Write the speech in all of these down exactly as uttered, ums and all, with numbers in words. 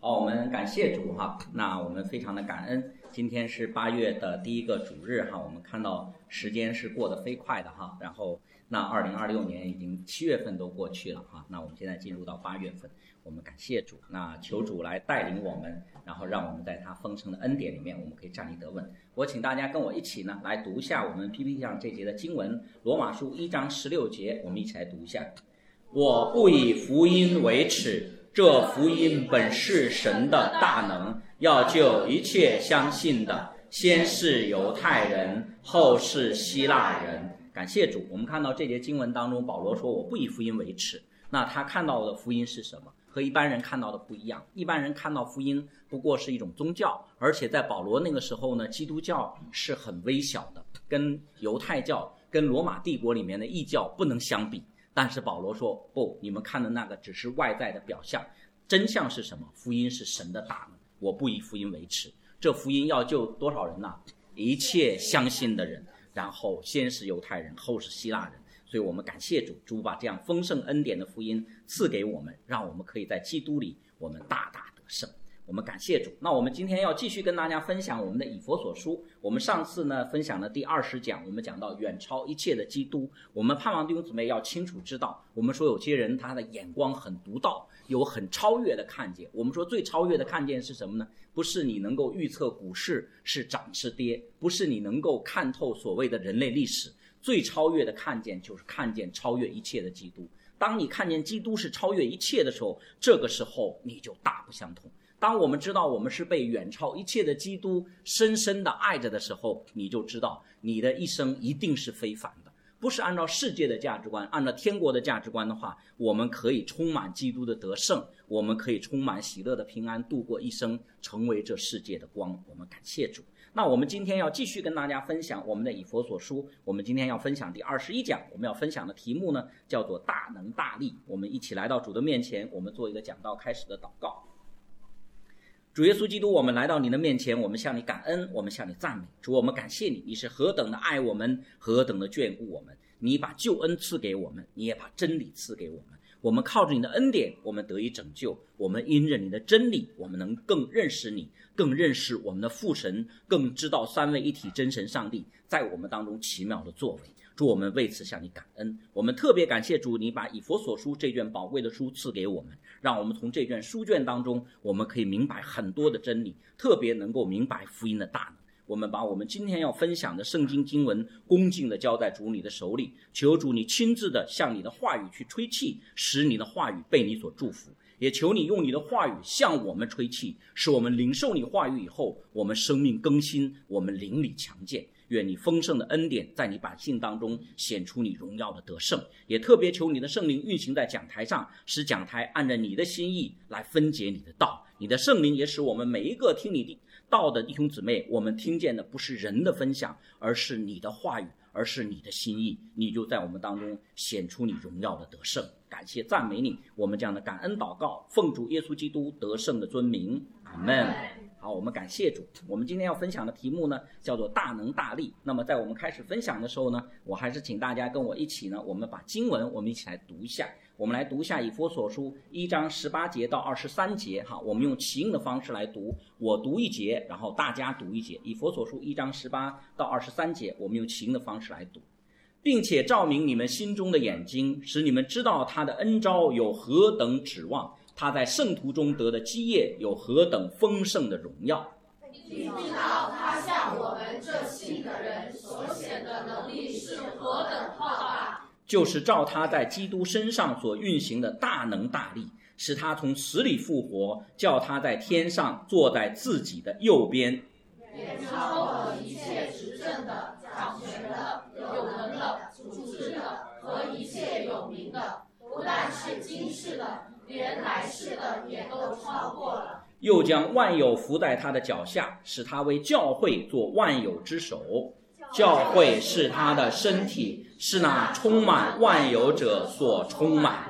好，我们感谢主哈，那我们非常的感恩。今天是八月的第一个主日哈，我们看到时间是过得飞快的哈，然后那二零二六年已经七月份都过去了哈，那我们现在进入到八月份，我们感谢主，那求主来带领我们，然后让我们在他丰盛的恩典里面，我们可以站立得稳。我请大家跟我一起呢来读一下我们 P P T 上这节的经文，罗马书一章十六节，我们一起来读一下。我不以福音为耻，这福音本是神的大能，要救一切相信的，先是犹太人，后是希腊人。感谢主，我们看到这节经文当中，保罗说我不以福音为耻。那他看到的福音是什么？和一般人看到的不一样。一般人看到福音不过是一种宗教，而且在保罗那个时候呢，基督教是很微小的，跟犹太教、跟罗马帝国里面的异教不能相比。但是保罗说不，你们看的那个只是外在的表象，真相是什么？福音是神的大能，我不以福音为耻。这福音要救多少人呢？一切相信的人，然后先是犹太人，后是希腊人。所以我们感谢主，主把这样丰盛恩典的福音赐给我们，让我们可以在基督里我们大大得胜。我们感谢主。那我们今天要继续跟大家分享我们的以弗所书。我们上次呢分享了第二十讲，我们讲到远超一切的基督。我们盼望弟兄姊妹要清楚知道，我们说有些人他的眼光很独到，有很超越的看见。我们说最超越的看见是什么呢？不是你能够预测股市是涨是跌，不是你能够看透所谓的人类历史，最超越的看见就是看见超越一切的基督。当你看见基督是超越一切的时候，这个时候你就大不相同。当我们知道我们是被远超一切的基督深深的爱着的时候，你就知道你的一生一定是非凡的。不是按照世界的价值观，按照天国的价值观的话，我们可以充满基督的得胜，我们可以充满喜乐的平安，度过一生，成为这世界的光。我们感谢主。那我们今天要继续跟大家分享我们的以弗所书，我们今天要分享第二十一讲，我们要分享的题目呢叫做大能大力。我们一起来到主的面前，我们做一个讲道开始的祷告。主耶稣基督，我们来到你的面前，我们向你感恩，我们向你赞美。主，我们感谢你，你是何等的爱我们，何等的眷顾我们。你把救恩赐给我们，你也把真理赐给我们。我们靠着你的恩典，我们得以拯救。我们因着你的真理，我们能更认识你，更认识我们的父神，更知道三位一体真神上帝在我们当中奇妙的作为。主，我们为此向你感恩。我们特别感谢主，你把以弗所书这卷宝贵的书赐给我们，让我们从这卷书卷当中，我们可以明白很多的真理，特别能够明白福音的大能。我们把我们今天要分享的圣经经文恭敬地交在主你的手里，求主你亲自的向你的话语去吹气，使你的话语被你所祝福。也求你用你的话语向我们吹气，使我们领受你话语以后，我们生命更新，我们灵里强健。愿你丰盛的恩典在你百姓当中显出你荣耀的得胜，也特别求你的圣灵运行在讲台上，使讲台按照你的心意来分解你的道。你的圣灵也使我们每一个听你道的弟兄姊妹，我们听见的不是人的分享，而是你的话语，而是你的心意，你就在我们当中显出你荣耀的得胜。感谢赞美你，我们这样的感恩祷告，奉主耶稣基督得胜的尊名，阿们。好，我们感谢主。我们今天要分享的题目呢叫做大能大力。那么在我们开始分享的时候呢，我还是请大家跟我一起呢，我们把经文我们一起来读一下。我们来读一下以弗所书一章十八节到二十三节哈，我们用齐应的方式来读，我读一节，然后大家读一节。以弗所书一章十八到二十三节，我们用齐应的方式来读。并且照明你们心中的眼睛，使你们知道他的恩召有何等指望，他在圣徒中得的基业有何等丰盛的荣耀， 并知道他向我们这信的人所显的能力是何等浩大， 就是照他在基督身上所运行的大能大力，使他从死里复活，叫他在天上坐在自己的右边， 也超过一切执政的、掌权的、有能的、主治的和一切有名的，不但是今世的，连来世的也都超过了。 又将万有伏在他的脚下，使他为教会做万有之首。教会是他的身体，是那充满万有者所充满的。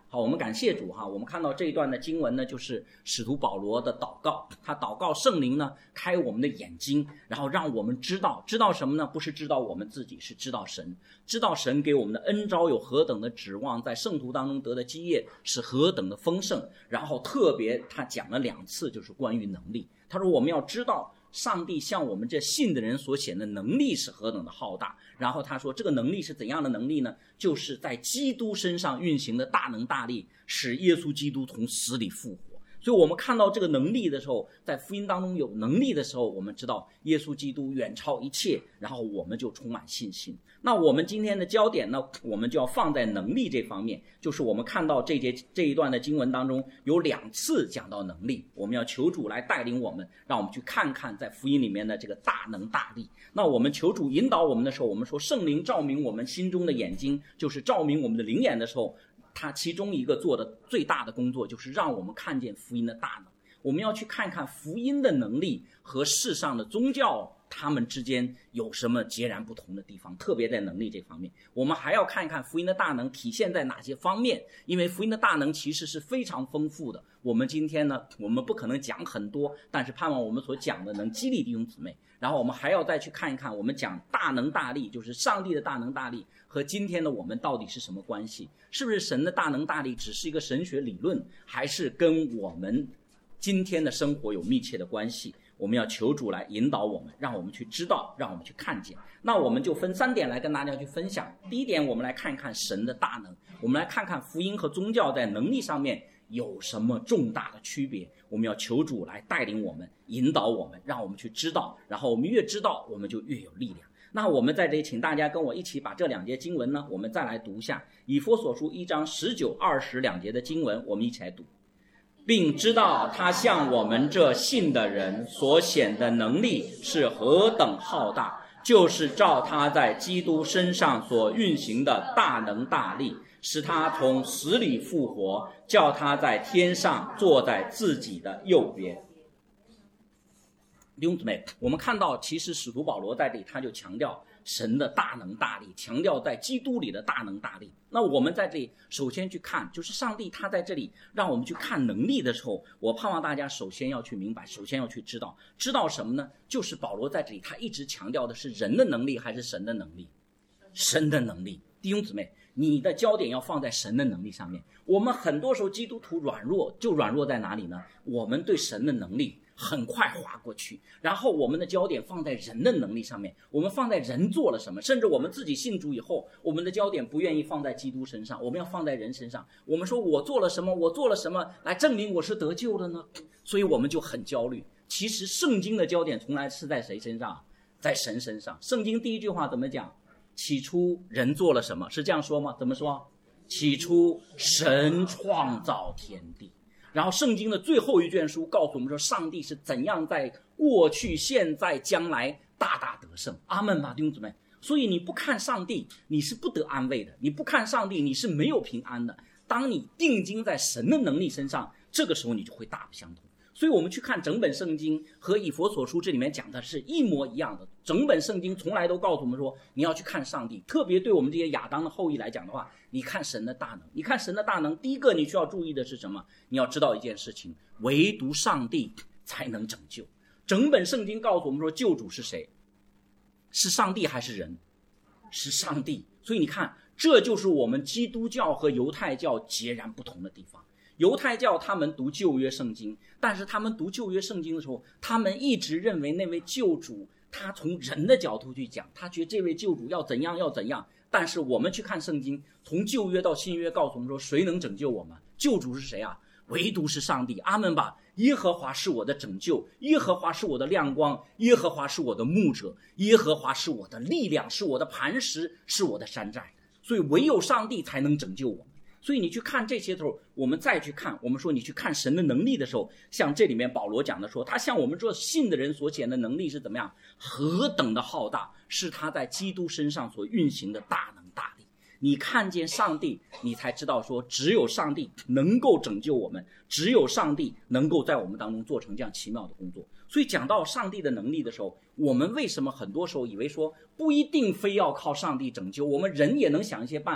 好，我们感谢主哈。我们看到这一段的经文呢，就是使徒保罗的祷告，他祷告圣灵呢开我们的眼睛，然后让我们知道，知道什么呢？不是知道我们自己，是知道神，知道神给我们的恩召有何等的指望，在圣徒当中得的基业是何等的丰盛。然后特别他讲了两次，就是关于能力。他说我们要知道上帝向我们这信的人所显的能力是何等的浩大。然后他说这个能力是怎样的能力呢？就是在基督身上运行的大能大力，使耶稣基督从死里复活。所以我们看到这个能力的时候，在福音当中有能力的时候，我们知道耶稣基督远超一切，然后我们就充满信心。那我们今天的焦点呢，我们就要放在能力这方面，就是我们看到这节这一段的经文当中有两次讲到能力，我们要求主来带领我们，让我们去看看在福音里面的这个大能大力。那我们求主引导我们的时候，我们说圣灵照明我们心中的眼睛，就是照明我们的灵眼的时候，他其中一个做的最大的工作就是让我们看见福音的大能。我们要去看看福音的能力和世上的宗教他们之间有什么截然不同的地方，特别在能力这方面。我们还要看一看福音的大能体现在哪些方面，因为福音的大能其实是非常丰富的。我们今天呢，我们不可能讲很多，但是盼望我们所讲的能激励弟兄姊妹。然后我们还要再去看一看，我们讲大能大力，就是上帝的大能大力和今天的我们到底是什么关系？是不是神的大能大力只是一个神学理论，还是跟我们今天的生活有密切的关系？我们要求主来引导我们，让我们去知道，让我们去看见。那我们就分三点来跟大家去分享。第一点，我们来看一看神的大能，我们来看看福音和宗教在能力上面有什么重大的区别。我们要求主来带领我们，引导我们，让我们去知道，然后我们越知道我们就越有力量。那我们在这里请大家跟我一起把这两节经文呢，我们再来读一下以弗所书一章十九二十两节的经文，我们一起来读。并知道他向我们这信的人所显的能力是何等浩大，就是照他在基督身上所运行的大能大力，使他从死里复活，叫他在天上坐在自己的右边。弟兄姊妹，我们看到其实使徒保罗在这里他就强调神的大能大力，强调在基督里的大能大力。那我们在这里首先去看，就是上帝他在这里让我们去看能力的时候，我盼望大家首先要去明白，首先要去知道，知道什么呢？就是保罗在这里他一直强调的是人的能力还是神的能力？神的能力。弟兄姊妹，你的焦点要放在神的能力上面。我们很多时候基督徒软弱，就软弱在哪里呢？我们对神的能力很快划过去，然后我们的焦点放在人的能力上面，我们放在人做了什么，甚至我们自己信主以后，我们的焦点不愿意放在基督身上，我们要放在人身上。我们说我做了什么，我做了什么来证明我是得救的呢？所以我们就很焦虑。其实圣经的焦点从来是在谁身上？在神身上。圣经第一句话怎么讲？起初人做了什么？是这样说吗？怎么说？起初神创造天地。然后圣经的最后一卷书告诉我们说，上帝是怎样在过去现在将来大大得胜。阿们吧，弟兄姊妹。所以你不看上帝你是不得安慰的，你不看上帝你是没有平安的。当你定睛在神的能力身上，这个时候你就会大不相同。所以我们去看整本圣经和以弗所书这里面讲的是一模一样的，整本圣经从来都告诉我们说你要去看上帝。特别对我们这些亚当的后裔来讲的话，你看神的大能，你看神的大能，第一个你需要注意的是什么？你要知道一件事情，唯独上帝才能拯救。整本圣经告诉我们说，救主是谁？是上帝还是人？是上帝。所以你看，这就是我们基督教和犹太教截然不同的地方。犹太教他们读旧约圣经，但是他们读旧约圣经的时候，他们一直认为那位救主他从人的角度去讲，他觉得这位救主要怎样要怎样。但是我们去看圣经，从旧约到新约告诉我们说，谁能拯救我们？救主是谁啊？唯独是上帝。阿们吧。耶和华是我的拯救，耶和华是我的亮光，耶和华是我的牧者，耶和华是我的力量，是我的磐石，是我的山寨。所以唯有上帝才能拯救我们。所以你去看这些的时候，我们再去看，我们说你去看神的能力的时候，像这里面保罗讲的说，他向我们这信的人所显的能力是怎么样？何等的浩大，是他在基督身上所运行的大能大力。你看见上帝，你才知道说，只有上帝能够拯救我们，只有上帝能够在我们当中做成这样奇妙的工作。所以讲到上帝的能力的时候，我们为什么很多时候以为说不一定非要靠上帝拯救，我们人也能想一些办法。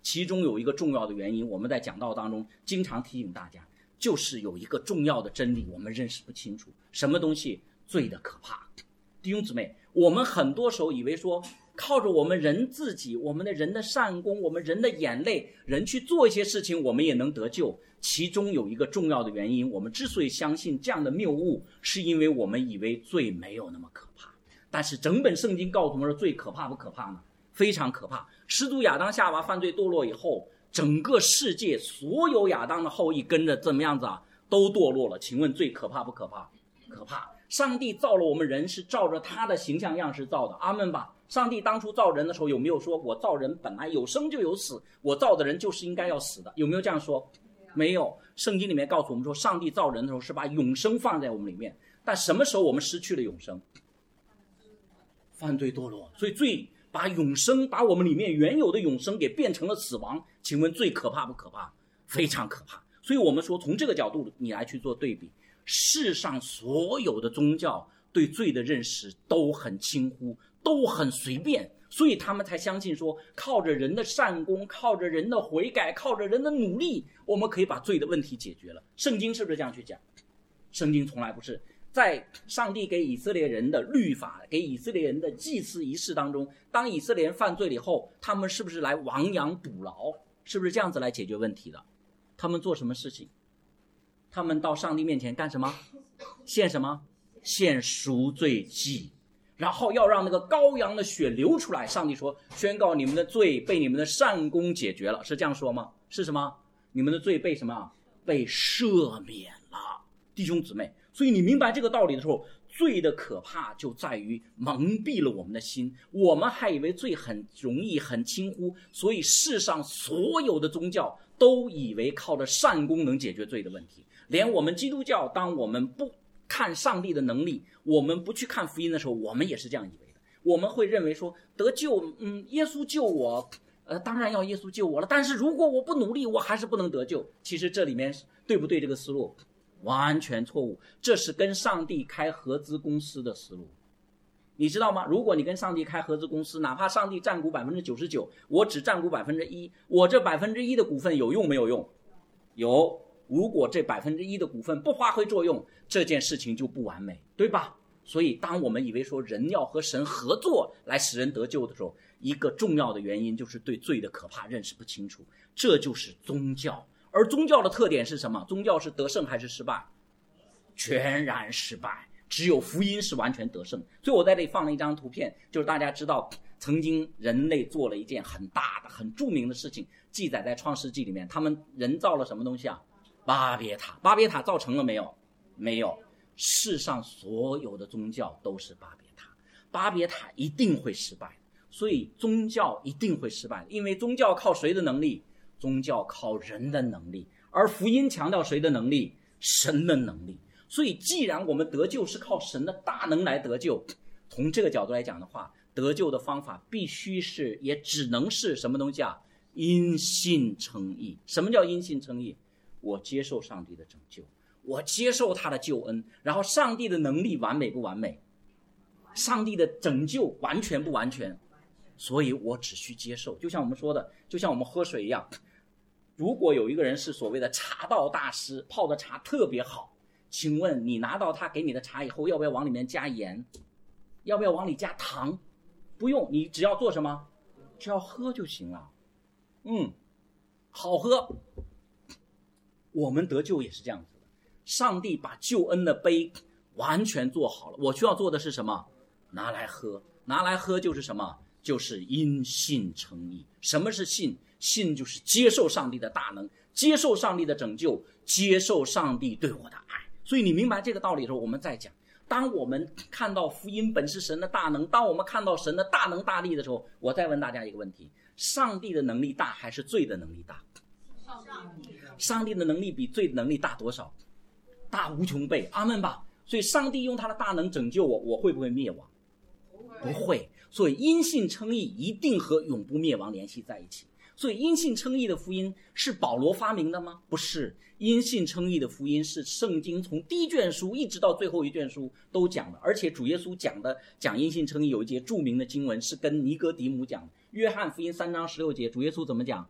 其中有一个重要的原因，我们在讲道当中经常提醒大家，就是有一个重要的真理我们认识不清楚，什么东西？罪的可怕。弟兄姊妹，我们很多时候以为说靠着我们人自己，我们的人的善功，我们人的眼泪，人去做一些事情我们也能得救。其中有一个重要的原因，我们之所以相信这样的谬误，是因为我们以为罪没有那么可怕。但是整本圣经告诉我们说，罪可怕不可怕呢？非常可怕。始祖亚当夏娃犯罪堕落以后，整个世界所有亚当的后裔跟着怎么样子啊？都堕落了。请问罪可怕不可怕？可怕。上帝造了我们人是照着他的形象样式造的，阿们吧。上帝当初造人的时候有没有说我造人本来有生就有死，我造的人就是应该要死的？有没有这样说？没有。圣经里面告诉我们说，上帝造人的时候是把永生放在我们里面，但什么时候我们失去了永生？犯罪堕落，所以罪把永生，把我们里面原有的永生给变成了死亡。请问罪可怕不可怕？非常可怕。所以我们说从这个角度你来去做对比，世上所有的宗教对罪的认识都很轻忽，都很随便，所以他们才相信说靠着人的善功，靠着人的悔改，靠着人的努力，我们可以把罪的问题解决了。圣经是不是这样去讲？圣经从来不是。在上帝给以色列人的律法，给以色列人的祭祀仪式当中，当以色列人犯罪了以后，他们是不是来亡羊补牢？是不是这样子来解决问题的？他们做什么事情？他们到上帝面前干什么？献什么？献赎罪祭，然后要让那个羔羊的血流出来。上帝说，宣告你们的罪被你们的善功解决了，是这样说吗？是什么？你们的罪被什么？被赦免了。弟兄姊妹，所以你明白这个道理的时候，罪的可怕就在于蒙蔽了我们的心，我们还以为罪很容易很轻忽，所以世上所有的宗教都以为靠着善功能解决罪的问题。连我们基督教，当我们不看上帝的能力，我们不去看福音的时候，我们也是这样以为的。我们会认为说得救，嗯，耶稣救我，呃，当然要耶稣救我了，但是如果我不努力，我还是不能得救。其实这里面对不对这个思路？完全错误，这是跟上帝开合资公司的思路。你知道吗？如果你跟上帝开合资公司，哪怕上帝占股 百分之九十九， 我只占股 百分之一， 我这 百分之一 的股份有用没有用？有。如果这 百分之一 的股份不发挥作用，这件事情就不完美，对吧？所以当我们以为说人要和神合作来使人得救的时候，一个重要的原因就是对罪的可怕认识不清楚，这就是宗教。而宗教的特点是什么？宗教是得胜还是失败？全然失败，只有福音是完全得胜。所以我在这里放了一张图片，就是大家知道曾经人类做了一件很大的很著名的事情，记载在创世纪里面。他们人造了什么东西啊？巴别塔。巴别塔造成了没有？没有。世上所有的宗教都是巴别塔，巴别塔一定会失败，所以宗教一定会失败，因为宗教靠谁的能力？宗教靠人的能力，而福音强调谁的能力？神的能力。所以既然我们得救是靠神的大能来得救，从这个角度来讲的话，得救的方法必须是，也只能是什么东西啊？因信称义。什么叫因信称义？我接受上帝的拯救，我接受他的救恩，然后上帝的能力完美不完美？上帝的拯救完全不完全？所以我只需接受。就像我们说的，就像我们喝水一样，如果有一个人是所谓的茶道大师，泡的茶特别好，请问你拿到他给你的茶以后，要不要往里面加盐？要不要往里加糖？不用，你只要做什么？只要喝就行了。嗯，好喝。我们得救也是这样子的，上帝把救恩的杯完全做好了，我需要做的是什么？拿来喝。拿来喝就是什么？就是因信称义。什么是信？信就是接受上帝的大能，接受上帝的拯救，接受上帝对我的爱。所以你明白这个道理的时候，我们再讲，当我们看到福音本是神的大能，当我们看到神的大能大力的时候，我再问大家一个问题，上帝的能力大还是罪的能力大？上帝的能力比罪的能力大多少？大无穷倍，阿们吧。所以上帝用他的大能拯救我，我会不会灭亡？不会。所以因信称义一定和永不灭亡联系在一起。所以因信称义的福音是保罗发明的吗？不是。因信称义的福音是圣经从第一卷书一直到最后一卷书都讲的，而且主耶稣讲的讲因信称义有一节著名的经文是跟尼哥底母讲的。约翰福音三章十六节，主耶稣怎么讲？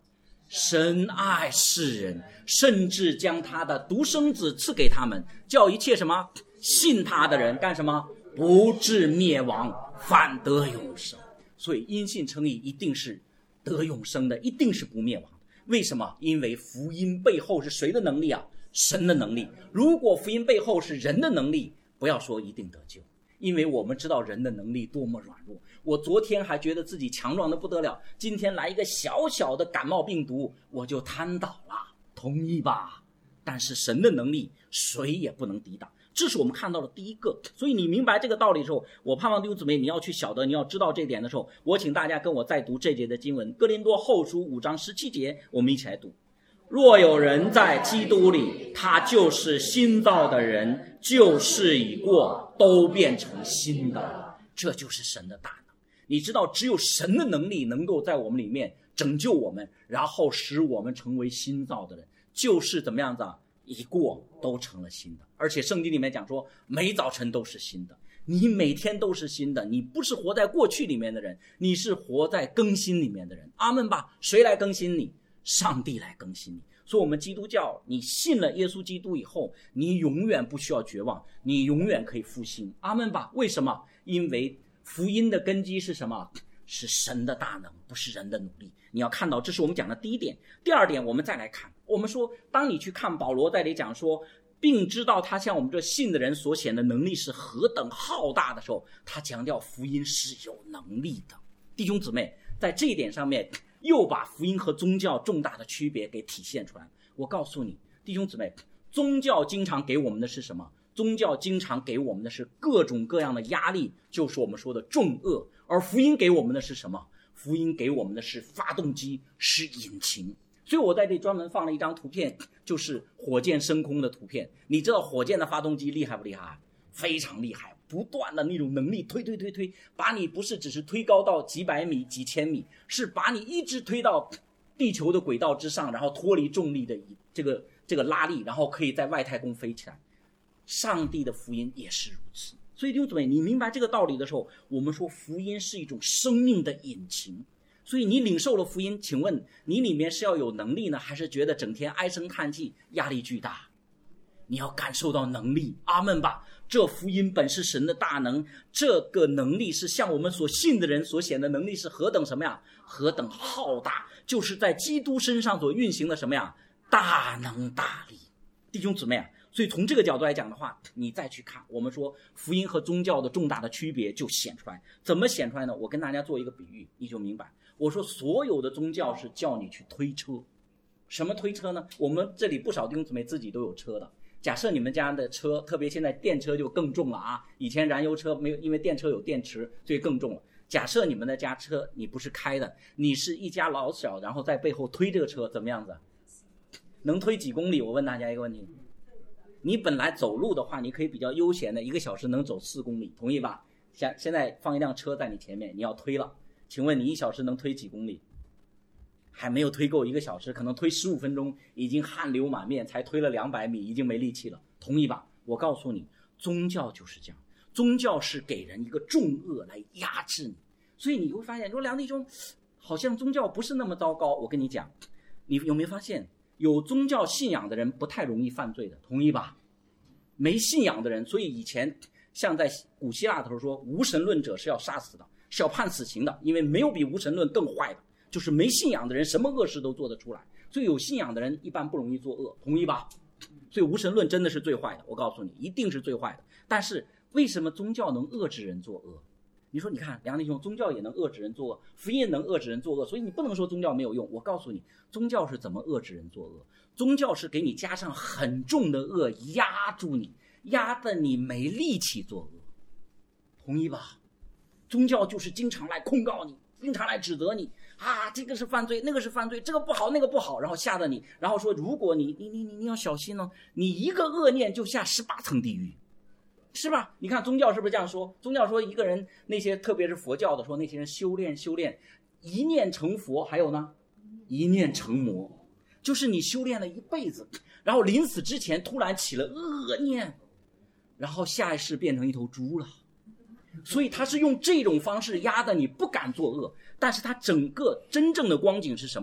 神爱世人，甚至将他的独生子赐给他们，叫一切什么信他的人干什么？不至灭亡，反得永生。所以因信称义一定是得永生的，一定是不灭亡的。为什么？因为福音背后是谁的能力啊？神的能力。如果福音背后是人的能力，不要说一定得救，因为我们知道人的能力多么软弱。我昨天还觉得自己强壮的不得了，今天来一个小小的感冒病毒我就瘫倒了，同意吧？但是神的能力谁也不能抵挡，这是我们看到的第一个。所以你明白这个道理的时候，我盼望弟兄姊妹你要去晓得，你要知道这点的时候，我请大家跟我再读这节的经文，哥林多后书五章十七节，我们一起来读。若有人在基督里，他就是新造的人，旧事已过，都变成新的了。这就是神的大能。你知道只有神的能力能够在我们里面拯救我们，然后使我们成为新造的人，旧事怎么样子啊？一过都成了新的。而且圣经里面讲说每早晨都是新的，你每天都是新的，你不是活在过去里面的人，你是活在更新里面的人。阿们吧。谁来更新你？上帝来更新你。所以我们基督教，你信了耶稣基督以后，你永远不需要绝望，你永远可以复兴。阿们吧。为什么？因为福音的根基是什么？是神的大能，不是人的努力。你要看到，这是我们讲的第一点。第二点，我们再来看，我们说当你去看保罗在这里讲说并知道他向我们这信的人所显的能力是何等浩大的时候，他强调福音是有能力的。弟兄姊妹，在这一点上面又把福音和宗教重大的区别给体现出来。我告诉你弟兄姊妹，宗教经常给我们的是什么？宗教经常给我们的是各种各样的压力，就是我们说的重恶。而福音给我们的是什么？福音给我们的是发动机，是引擎。所以我在这里专门放了一张图片，就是火箭升空的图片。你知道火箭的发动机厉害不厉害？非常厉害，不断的那种能力推推推推，把你不是只是推高到几百米几千米，是把你一直推到地球的轨道之上，然后脱离重力的这个这个拉力，然后可以在外太空飞起来。上帝的福音也是如此。所以弟兄姊妹，你明白这个道理的时候，我们说福音是一种生命的引擎。所以你领受了福音，请问你里面是要有能力呢，还是觉得整天唉声叹气，压力巨大？你要感受到能力。阿们吧。这福音本是神的大能，这个能力是向我们所信的人所显的能力是何等什么呀？何等浩大，就是在基督身上所运行的什么呀？大能大力。弟兄姊妹啊，所以从这个角度来讲的话，你再去看，我们说福音和宗教的重大的区别就显出来。怎么显出来呢？我跟大家做一个比喻，你就明白。我说所有的宗教是叫你去推车。什么推车呢？我们这里不少弟兄姊妹自己都有车的。假设你们家的车，特别现在电车就更重了啊！以前燃油车没有，因为电车有电池，所以更重了。假设你们的家车你不是开的，你是一家老小，然后在背后推这个车，怎么样子？能推几公里？我问大家一个问题，你本来走路的话，你可以比较悠闲的，一个小时能走四公里，同意吧？现现在放一辆车在你前面，你要推了，请问你一小时能推几公里？还没有推够一个小时，可能推十五分钟，已经汗流满面，才推了两百米，已经没力气了，同意吧？我告诉你，宗教就是这样，宗教是给人一个重恶来压制你。所以你会发现，说梁弟兄好像宗教不是那么糟糕。我跟你讲，你有没有发现有宗教信仰的人不太容易犯罪的，同意吧？没信仰的人，所以以前像在古希腊的时候说无神论者是要杀死的，是要判死刑的，因为没有比无神论更坏的，就是没信仰的人什么恶事都做得出来。所以有信仰的人一般不容易作恶，同意吧？所以无神论真的是最坏的，我告诉你一定是最坏的。但是为什么宗教能遏制人作恶？你说你看梁弟兄，宗教也能遏制人作恶，福音也能遏制人作恶，所以你不能说宗教没有用。我告诉你，宗教是怎么遏制人作恶？宗教是给你加上很重的恶，压住你，压得你没力气作恶，同意吧？宗教就是经常来控告你，经常来指责你啊，这个是犯罪，那个是犯罪，这个不好，那个不好，然后吓得你，然后说如果你你你你你要小心哦，你一个恶念就下十八层地狱。是吧？你看宗教是不是这样说？宗教说一个人，那些特别是佛教的说，那些人修炼修炼，一念成佛，还有呢，一念成魔，就是你修炼了一辈子，然后临死之前突然起了恶念，然后下一世变成一头猪了。所以他是用这种方式压得你不敢作恶，但是他整个真正的光景是什么？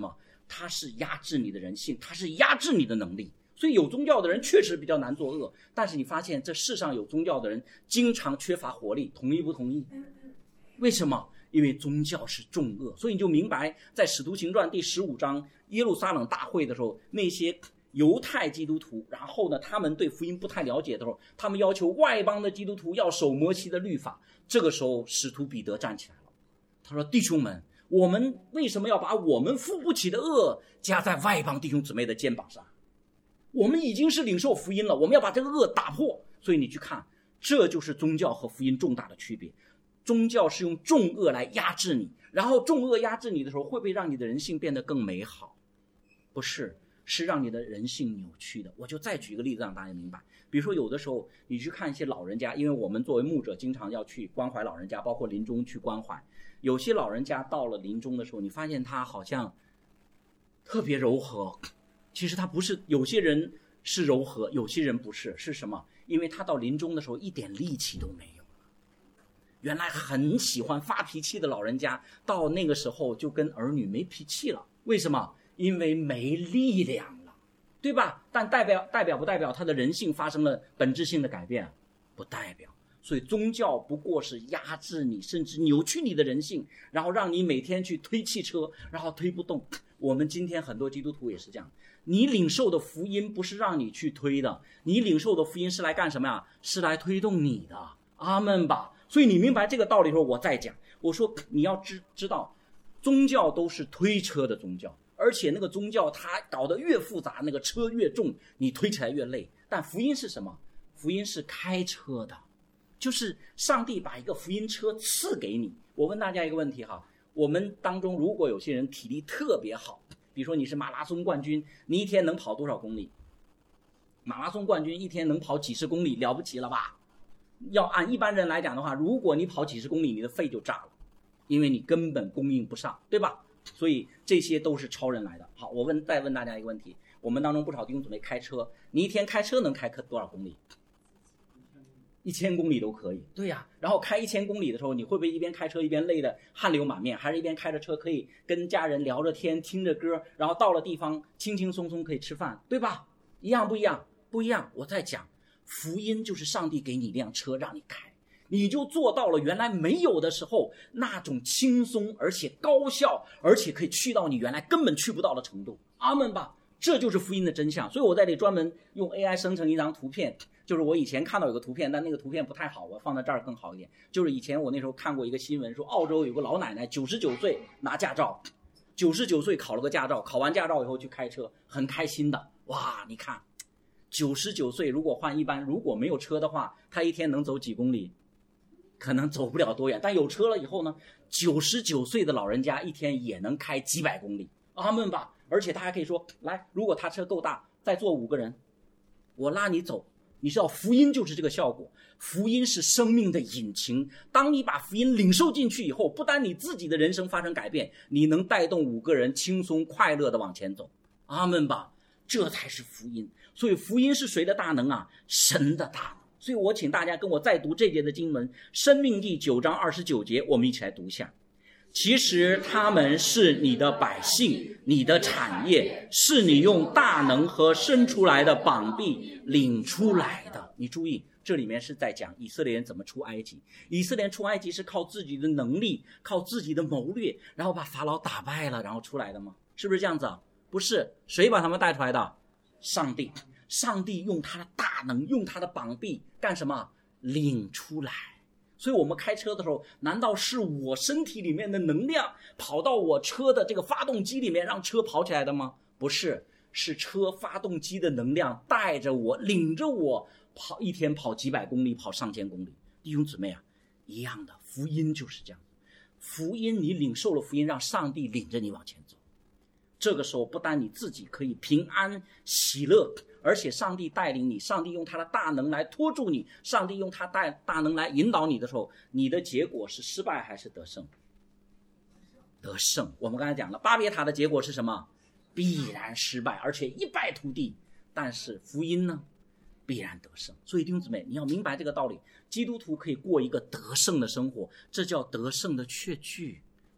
它是压制你的人性，它是压制你的能力。所以有宗教的人确实比较难作恶，但是你发现这世上有宗教的人经常缺乏活力，同意不同意？为什么？因为宗教是重恶。所以你就明白，在使徒行传第十五章耶路撒冷大会的时候，那些犹太基督徒，然后呢他们对福音不太了解的时候，他们要求外邦的基督徒要守摩西的律法。这个时候使徒彼得站起来了，他说，弟兄们，我们为什么要把我们付不起的恶加在外邦弟兄姊妹的肩膀上？我们已经是领受福音了，我们要把这个恶打破。所以你去看，这就是宗教和福音重大的区别。宗教是用重恶来压制你，然后重恶压制你的时候，会不会让你的人性变得更美好？不是，是让你的人性扭曲的。我就再举一个例子让大家明白。比如说有的时候你去看一些老人家，因为我们作为牧者经常要去关怀老人家，包括临终去关怀。有些老人家到了临终的时候，你发现他好像特别柔和，其实他不是，有些人是柔和，有些人不是。是什么？因为他到临终的时候一点力气都没有。原来很喜欢发脾气的老人家，到那个时候就跟儿女没脾气了。为什么？因为没力量了，对吧？但代表代表不代表他的人性发生了本质性的改变？不代表。所以宗教不过是压制你，甚至扭曲你的人性，然后让你每天去推汽车，然后推不动。我们今天很多基督徒也是这样，你领受的福音不是让你去推的，你领受的福音是来干什么呀？是来推动你的。阿们吧。所以你明白这个道理的时候，我再讲，我说你要知知道，宗教都是推车的宗教，而且那个宗教它搞得越复杂，那个车越重，你推起来越累。但福音是什么？福音是开车的，就是上帝把一个福音车赐给你。我问大家一个问题哈，我们当中如果有些人体力特别好，比如说你是马拉松冠军，你一天能跑多少公里？马拉松冠军一天能跑几十公里，了不起了吧？要按一般人来讲的话，如果你跑几十公里，你的肺就炸了，因为你根本供应不上，对吧？所以这些都是超人来的。好，我问再问大家一个问题，我们当中不少弟兄姊妹开车，你一天开车能开多少公里？一千公里都可以。对呀、啊，然后开一千公里的时候，你会不会一边开车一边累得汗流满面？还是一边开着车可以跟家人聊着天，听着歌，然后到了地方轻轻松松可以吃饭，对吧？一样不一样？不一样。我在讲福音就是上帝给你一辆车让你开，你就做到了原来没有的时候那种轻松而且高效，而且可以去到你原来根本去不到的程度。阿们吧。这就是福音的真相。所以我在这里专门用 A I 生成一张图片，就是我以前看到有个图片，但那个图片不太好，我放在这儿更好一点。就是以前我那时候看过一个新闻，说澳洲有个老奶奶九十九岁拿驾照，九十九岁考了个驾照，考完驾照以后去开车，很开心的。哇，你看九十九岁如果换一般，如果没有车的话，他一天能走几公里？可能走不了多远。但有车了以后呢，九十九岁的老人家一天也能开几百公里。阿们吧。而且他还可以说，来，如果他车够大，再坐五个人，我拉你走。你知道福音就是这个效果，福音是生命的引擎。当你把福音领受进去以后，不单你自己的人生发生改变，你能带动五个人轻松快乐的往前走。阿们吧。这才是福音。所以福音是谁的大能啊？神的大能。所以我请大家跟我再读这节的经文，申命记九章二十九节，我们一起来读一下。其实他们是你的百姓，你的产业，是你用大能和伸出来的膀臂领出来的。你注意，这里面是在讲以色列人怎么出埃及。以色列人出埃及是靠自己的能力，靠自己的谋略，然后把法老打败了，然后出来的吗？是不是这样子啊？不是，谁把他们带出来的？上帝。上帝用他的大能，用他的膀臂干什么？领出来。所以我们开车的时候，难道是我身体里面的能量跑到我车的这个发动机里面让车跑起来的吗？不是，是车发动机的能量带着我，领着我跑，一天跑几百公里，跑上千公里。弟兄姊妹啊，一样的，福音就是这样。福音，你领受了福音，让上帝领着你往前走。这个时候不但你自己可以平安喜乐，而且上帝带领你，上帝用他的大能来拖住你，上帝用他大大能来引导你的时候，你的结果是失败还是得胜？得胜。我们刚才讲了，巴别塔的结果是什么？必然失败，而且一败涂地。但是福音呢？必然得胜。所以弟兄姊妹，你要明白这个道理，基督徒可以过一个得胜的生活，这叫得胜的确据。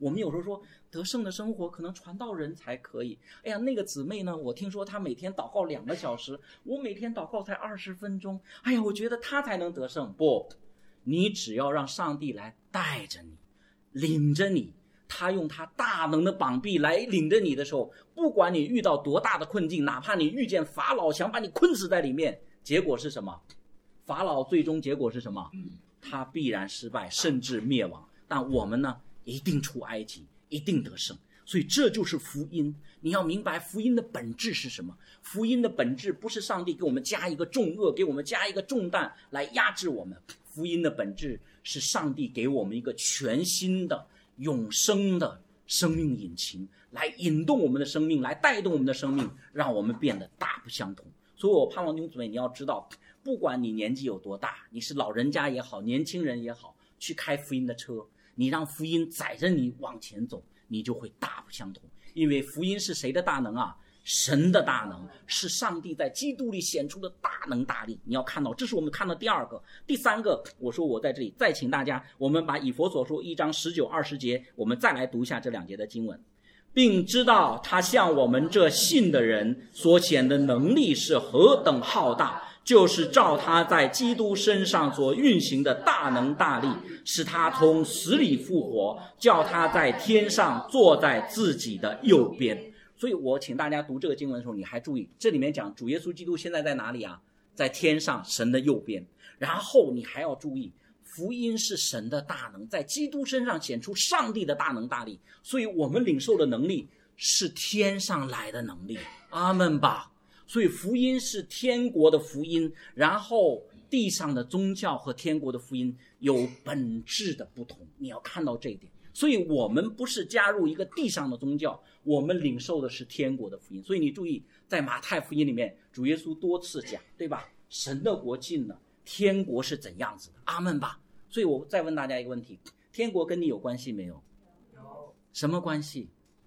我们有时候说得胜的生活可能传道人才可以。哎呀，那个姊妹呢，我听说她每天祷告两个小时，我每天祷告才二十分钟。哎呀，我觉得她才能得胜。不，你只要让上帝来带着你，领着你，他用他大能的膀臂来领着你的时候，不管你遇到多大的困境，哪怕你遇见法老想把你困死在里面，结果是什么？法老最终结果是什么？他必然失败，甚至灭亡。但我们呢，一定出埃及，一定得胜。所以这就是福音。你要明白福音的本质是什么？福音的本质不是上帝给我们加一个重恶，给我们加一个重担来压制我们。福音的本质是上帝给我们一个全新的永生的生命引擎，来引动我们的生命，来带动我们的生命，让我们变得大不相同。所以我盼望弟兄姊妹，你要知道，不管你年纪有多大，你是老人家也好，年轻人也好，去开福音的车，你让福音载着你往前走，你就会大不相同。因为福音是谁的大能啊？神的大能，是上帝在基督里显出的大能大力。你要看到，这是我们看到第二个。第三个，我说我在这里再请大家，我们把以弗所书一章十九二十节，我们再来读一下这两节的经文，并知道他向我们这信的人所显的能力是何等浩大，就是照他在基督身上所运行的大能大力，使他从死里复活，叫他在天上坐在自己的右边。所以我请大家读这个经文的时候，你还注意这里面讲主耶稣基督现在在哪里啊？在天上，神的右边。然后你还要注意，福音是神的大能，在基督身上显出上帝的大能大力。所以我们领受的能力是天上来的能力，阿们吧。所以福音是天国的福音，然后地上的宗教和天国的福音有本质的不同，你要看到这一点。所以我们不是加入一个地上的宗教，我们领受的是天国的福音。所以你注意，在马太福音里面，主耶稣多次讲，对吧？神的国近了，天国是怎样子的，阿们吧。所以我再问大家一个问题，天国跟你有关系没有？有。什么关系？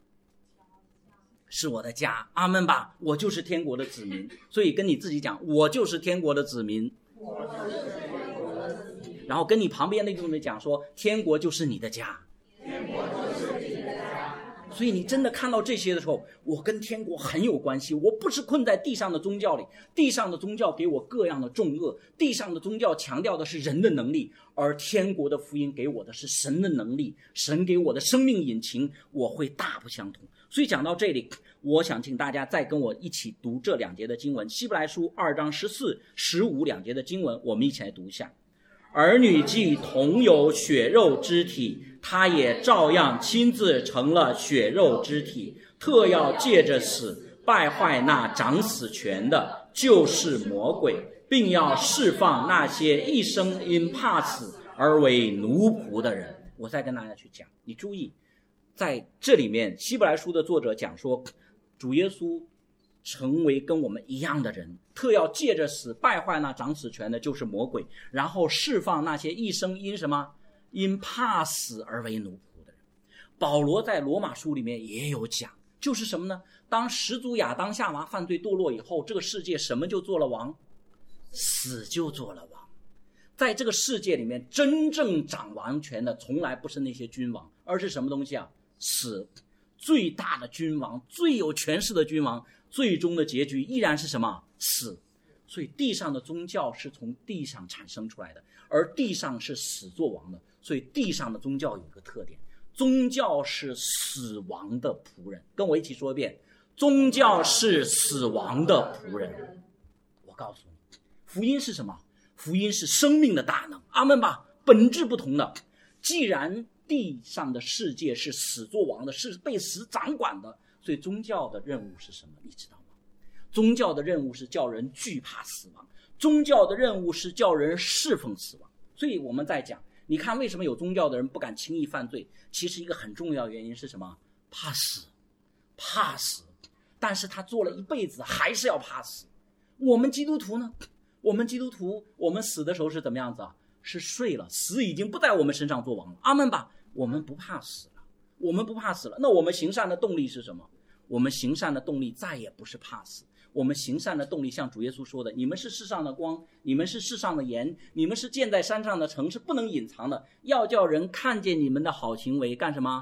是我的家，阿们吧。我就是天国的子民。所以跟你自己讲，我就是天国的子民。我就是天国的子民。然后跟你旁边那个人讲说，天国就是你的家。所以你真的看到这些的时候，我跟天国很有关系。我不是困在地上的宗教里，地上的宗教给我各样的重恶，地上的宗教强调的是人的能力，而天国的福音给我的是神的能力，神给我的生命引擎，我会大不相同。所以讲到这里，我想请大家再跟我一起读这两节的经文，希伯来书二章十四、十五两节的经文，我们一起来读一下。儿女既同有血肉之体，他也照样亲自成了血肉之体，特要借着死败坏那掌死权的，就是魔鬼，并要释放那些一生因怕死而为奴仆的人。我再跟大家去讲，你注意，在这里面希伯来书的作者讲说，主耶稣成为跟我们一样的人，特要借着死败坏那掌死权的，就是魔鬼，然后释放那些一生因什么？因怕死而为奴仆的人。保罗在罗马书里面也有讲，就是什么呢？当始祖亚当夏娃犯罪堕落以后，这个世界什么就做了王？死就做了王。在这个世界里面，真正掌王权的从来不是那些君王，而是什么东西啊？死。最大的君王，最有权势的君王，最终的结局依然是什么？死。所以地上的宗教是从地上产生出来的，而地上是死作王的。所以地上的宗教有一个特点，宗教是死亡的仆人。跟我一起说一遍，宗教是死亡的仆人。我告诉你，福音是什么？福音是生命的大能，阿们吧。本质不同的，既然地上的世界是死作王的，是被死掌管的，所以宗教的任务是什么？你知道吗？宗教的任务是叫人惧怕死亡，宗教的任务是叫人侍奉死亡。所以我们在讲，你看为什么有宗教的人不敢轻易犯罪？其实一个很重要的原因是什么？怕死，怕死。但是他做了一辈子还是要怕死。我们基督徒呢？我们基督徒，我们死的时候是怎么样子啊？是睡了，死已经不在我们身上做王了，阿们吧。我们不怕死了，我们不怕死了。那我们行善的动力是什么？我们行善的动力再也不是怕死，我们行善的动力像主耶稣说的，你们是世上的光，你们是世上的盐，你们是建在山上的城，是不能隐藏的，要叫人看见你们的好行为干什么？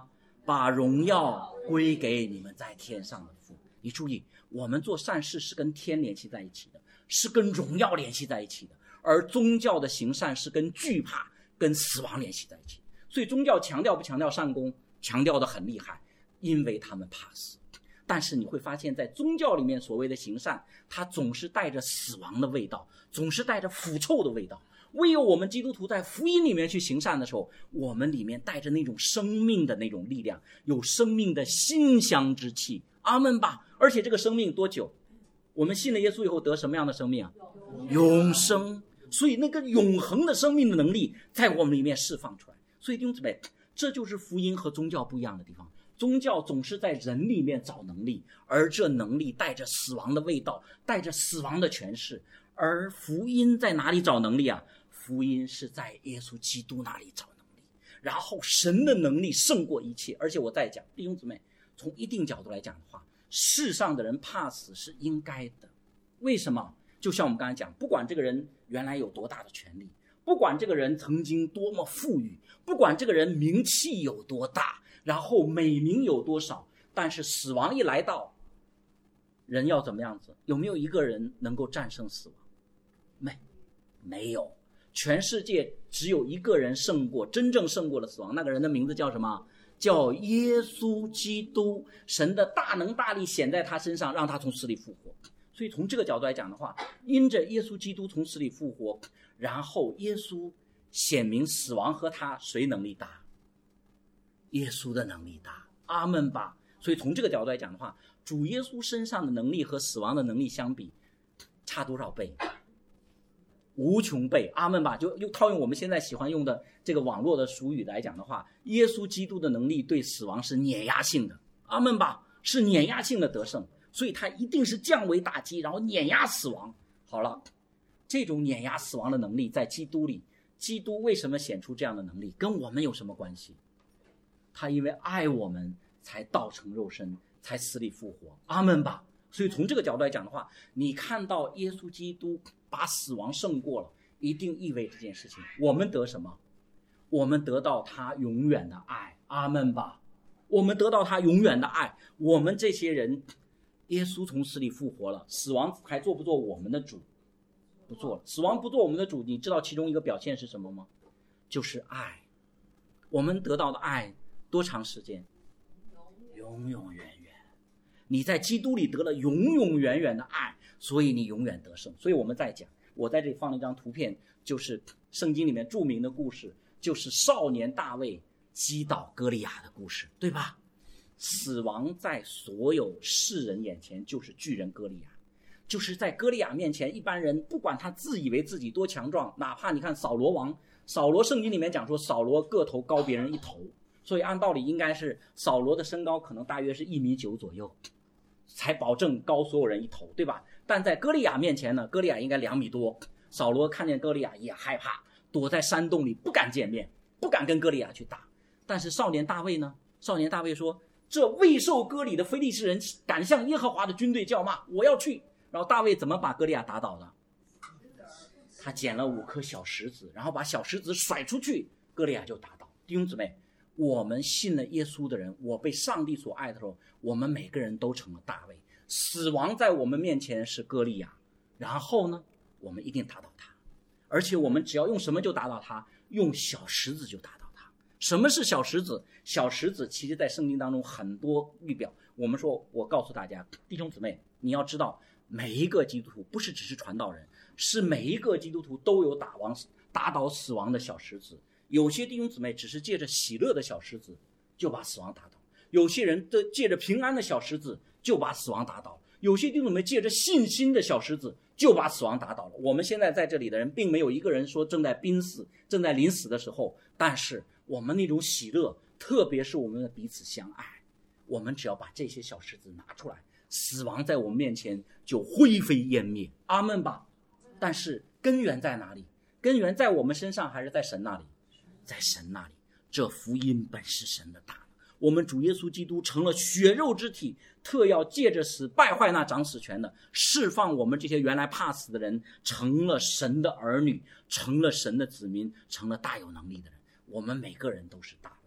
把荣耀归给你们在天上的父。你注意，我们做善事是跟天联系在一起的，是跟荣耀联系在一起的，而宗教的行善是跟惧怕跟死亡联系在一起。所以宗教强调不强调善功？强调的很厉害，因为他们怕死。但是你会发现在宗教里面所谓的行善，它总是带着死亡的味道，总是带着腐臭的味道。唯有我们基督徒在福音里面去行善的时候，我们里面带着那种生命的那种力量，有生命的馨香之气。阿们吧。而且这个生命多久？我们信了耶稣以后得什么样的生命啊？永生。所以那个永恒的生命的能力在我们里面释放出来。所以弟兄姊妹，这就是福音和宗教不一样的地方。宗教总是在人里面找能力，而这能力带着死亡的味道，带着死亡的权势。而福音在哪里找能力啊？福音是在耶稣基督那里找能力，然后神的能力胜过一切。而且我再讲，弟兄姊妹，从一定角度来讲的话，世上的人怕死是应该的。为什么？就像我们刚才讲，不管这个人原来有多大的权利，不管这个人曾经多么富裕，不管这个人名气有多大，然后美名有多少，但是死亡一来到，人要怎么样子？有没有一个人能够战胜死亡？没，没有。全世界只有一个人胜过，真正胜过了死亡，那个人的名字叫什么？叫耶稣基督。神的大能大力显在他身上，让他从死里复活。所以从这个角度来讲的话，因着耶稣基督从死里复活，然后耶稣显明死亡和他谁能力大？耶稣的能力大。阿们吧。所以从这个角度来讲的话，主耶稣身上的能力和死亡的能力相比，差多少倍？无穷倍。阿们吧。就又套用我们现在喜欢用的这个网络的俗语来讲的话，耶稣基督的能力对死亡是碾压性的。阿们吧。是碾压性的得胜，所以他一定是降维打击，然后碾压死亡。好了，这种碾压死亡的能力在基督里，基督为什么显出这样的能力？跟我们有什么关系？他因为爱我们才道成肉身，才死里复活。阿们吧。所以从这个角度来讲的话，你看到耶稣基督把死亡胜过了，一定意味这件事情。我们得什么？我们得到他永远的爱。阿们吧。我们得到他永远的爱。我们这些人，耶稣从死里复活了，死亡还做不做我们的主？不做了。死亡不做我们的主，你知道其中一个表现是什么吗？就是爱。我们得到的爱多长时间？永永远远。你在基督里得了永永远远的爱，所以你永远得胜。所以我们再讲，我在这里放了一张图片，就是圣经里面著名的故事，就是少年大卫击倒歌利亚的故事，对吧？死亡在所有世人眼前就是巨人歌利亚，就是在歌利亚面前，一般人不管他自以为自己多强壮，哪怕你看扫罗王，扫罗圣经里面讲说扫罗个头高别人一头，所以按道理应该是扫罗的身高可能大约是一米九左右，才保证高所有人一头，对吧？但在歌利亚面前呢，歌利亚应该两米多，扫罗看见歌利亚也害怕，躲在山洞里不敢见面，不敢跟歌利亚去打。但是少年大卫呢？少年大卫说，这未受割礼的非利士人敢向耶和华的军队叫骂，我要去。然后大卫怎么把歌利亚打倒的？他捡了五颗小石子，然后把小石子甩出去，歌利亚就打倒。弟兄姊妹，我们信了耶稣的人，我被上帝所爱的时候，我们每个人都成了大卫。死亡在我们面前是歌利亚，然后呢，我们一定打倒他，而且我们只要用什么就打倒他？用小石子就打倒他。什么是小石子？小石子其实在圣经当中很多预表。我们说，我告诉大家，弟兄姊妹，你要知道，每一个基督徒不是只是传道人，是每一个基督徒都有打亡打倒死亡的小石子。有些弟兄姊妹只是借着喜乐的小石子就把死亡打倒，有些人的借着平安的小石子就把死亡打倒，有些弟兄姊妹借着信心的小石子就把死亡打倒了。我们现在在这里的人并没有一个人说正在濒死正在临死的时候，但是我们那种喜乐，特别是我们的彼此相爱，我们只要把这些小石子拿出来，死亡在我们面前就灰飞烟灭。阿们吧。但是根源在哪里？根源在我们身上还是在神那里？在神那里。这福音本是神的大能，我们主耶稣基督成了血肉之体，特要借着死败坏那掌死权的，释放我们这些原来怕死的人，成了神的儿女，成了神的子民，成了大有能力的人。我们每个人都是大卫。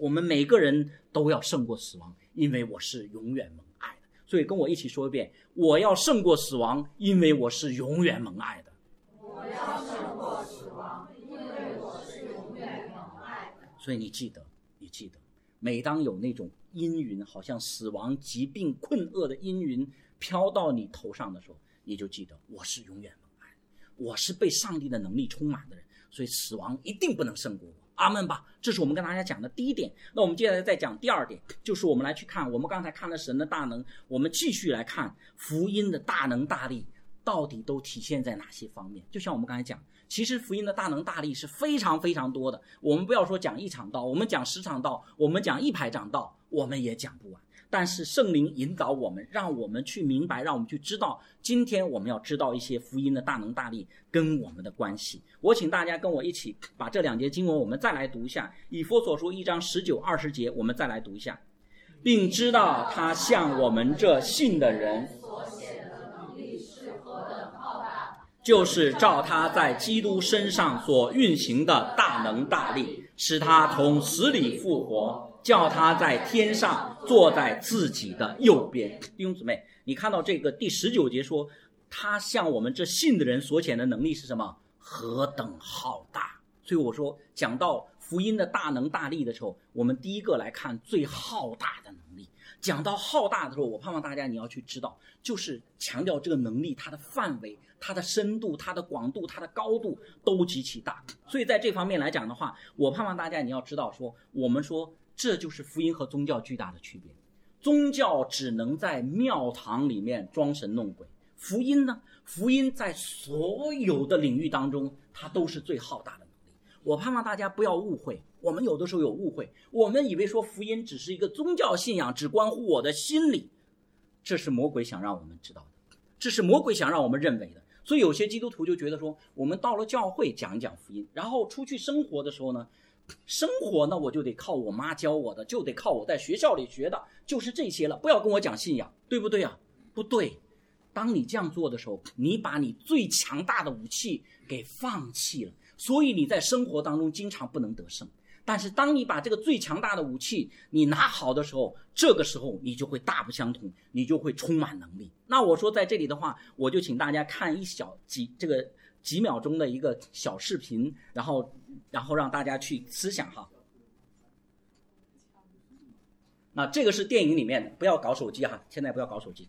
我们每个人都要胜过死亡，因为我是永远蒙爱的。所以跟我一起说一遍，我要胜过死亡，因为我是永远蒙爱的。 我要胜过死亡，因为我是永远蒙爱的。 所以你记得，你记得，每当有那种阴云，好像死亡、疾病、困厄的阴云飘到你头上的时候，你就记得我是永远蒙爱的，我是被上帝的能力充满的人，所以死亡一定不能胜过我。阿们吧。这是我们跟大家讲的第一点。那我们接下来再讲第二点，就是我们来去看，我们刚才看了神的大能，我们继续来看福音的大能大力到底都体现在哪些方面。就像我们刚才讲，其实福音的大能大力是非常非常多的，我们不要说讲一场道，我们讲十场道，我们讲一百场道，我们也讲不完。但是圣灵引导我们，让我们去明白，让我们去知道，今天我们要知道一些福音的大能大力跟我们的关系。我请大家跟我一起把这两节经文我们再来读一下，以弗所书一章十九二十节我们再来读一下，并知道他向我们这信的人所显的能力是何等浩大， 就是照他在基督身上所运行的大能大力，使他从死里复活，叫他在天上坐在自己的右边。弟兄姊妹，你看到这个第十九节说，他向我们这信的人所显的能力是什么？何等浩大。所以我说，讲到福音的大能大力的时候，我们第一个来看最浩大的能力。讲到浩大的时候，我盼望大家你要去知道，就是强调这个能力它的范围、它的深度、它的广度、它的高度都极其大。所以在这方面来讲的话，我盼望大家你要知道说，我们说这就是福音和宗教巨大的区别。宗教只能在庙堂里面装神弄鬼，福音呢？福音在所有的领域当中，它都是最浩大的能力。我盼望大家不要误会，我们有的时候有误会，我们以为说福音只是一个宗教信仰，只关乎我的心理，这是魔鬼想让我们知道的，这是魔鬼想让我们认为的。所以有些基督徒就觉得说，我们到了教会讲一讲福音，然后出去生活的时候呢，生活呢我就得靠我妈教我的，就得靠我在学校里学的，就是这些了，不要跟我讲信仰，对不对啊？不对。当你这样做的时候，你把你最强大的武器给放弃了，所以你在生活当中经常不能得胜。但是当你把这个最强大的武器你拿好的时候，这个时候你就会大不相同，你就会充满能力。那我说在这里的话，我就请大家看一小几这个几秒钟的一个小视频，然后然后让大家去思想哈。那这个是电影里面的，不要搞手机哈，现在不要搞手机。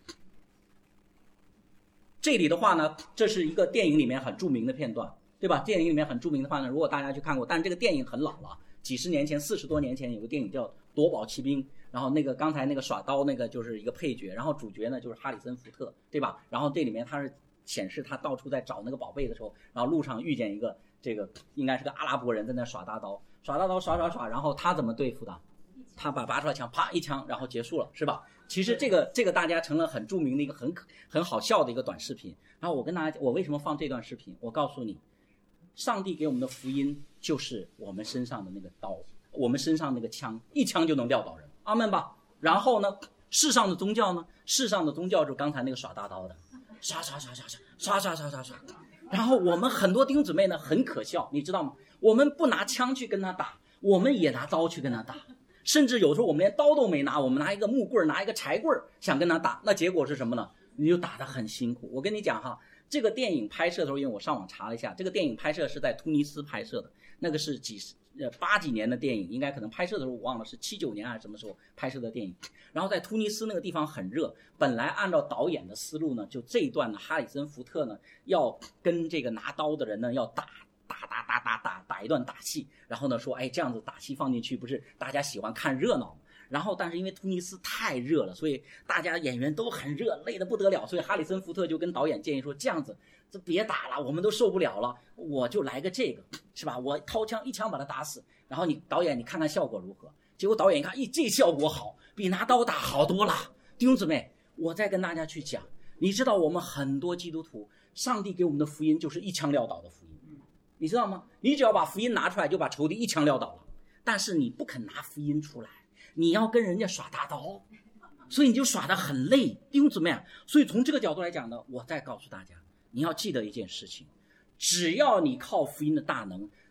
这里的话呢，这是一个电影里面很著名的片段，对吧？电影里面很著名的话呢，如果大家去看过，但这个电影很老了，几十年前，四十多年前有个电影叫《夺宝奇兵》，然后那个刚才那个耍刀那个就是一个配角，然后主角呢就是哈里森福特，对吧？然后这里面他是显示他到处在找那个宝贝的时候，然后路上遇见一个这个应该是个阿拉伯人在那耍大刀，耍大刀耍耍耍，然后他怎么对付的？他把拔出来枪，啪一枪，然后结束了，是吧？其实这个这个大家成了很著名的一个很很好笑的一个短视频。然后我跟大家，我为什么放这段视频？我告诉你，上帝给我们的福音就是我们身上的那个刀，我们身上那个枪，一枪就能撂倒人，阿们吧。然后呢，世上的宗教呢？世上的宗教就是刚才那个耍大刀的，刷刷刷刷刷刷刷刷刷刷。然后我们很多弟兄姊妹呢很可笑，你知道吗？我们不拿枪去跟他打，我们也拿刀去跟他打。甚至有时候我们连刀都没拿，我们拿一个木棍拿一个柴棍想跟他打，那结果是什么呢？你就打得很辛苦。我跟你讲哈，这个电影拍摄的时候，因为我上网查了一下，这个电影拍摄是在突尼斯拍摄的，那个是几十呃八几年的电影，应该可能拍摄的时候我忘了是七九年还是什么时候拍摄的电影。然后在突尼斯那个地方很热，本来按照导演的思路呢，就这一段呢，哈里森福特呢要跟这个拿刀的人呢要打。打打打打打打一段打戏，然后呢说，哎，这样子打戏放进去，不是大家喜欢看热闹吗？然后，但是因为突尼斯太热了，所以大家演员都很热，累得不得了，所以哈里森福特就跟导演建议说，这样子，这别打了，我们都受不了了，我就来个这个，是吧？我掏枪一枪把他打死，然后你导演你看看效果如何？结果导演一看，咦，这效果好，比拿刀打好多了。弟兄姊妹，我再跟大家去讲，你知道我们很多基督徒，上帝给我们的福音就是一枪撂倒的福音。你知道吗？你只要把福音拿出来，就把仇敌一枪撂倒了。但是你不肯拿福音出来，你要跟人家耍大刀，所以你就耍得很累。弟兄姊妹啊，所以从这个角度来讲呢，我再告诉大家，你要记得一件事情，只要你靠福音的大能，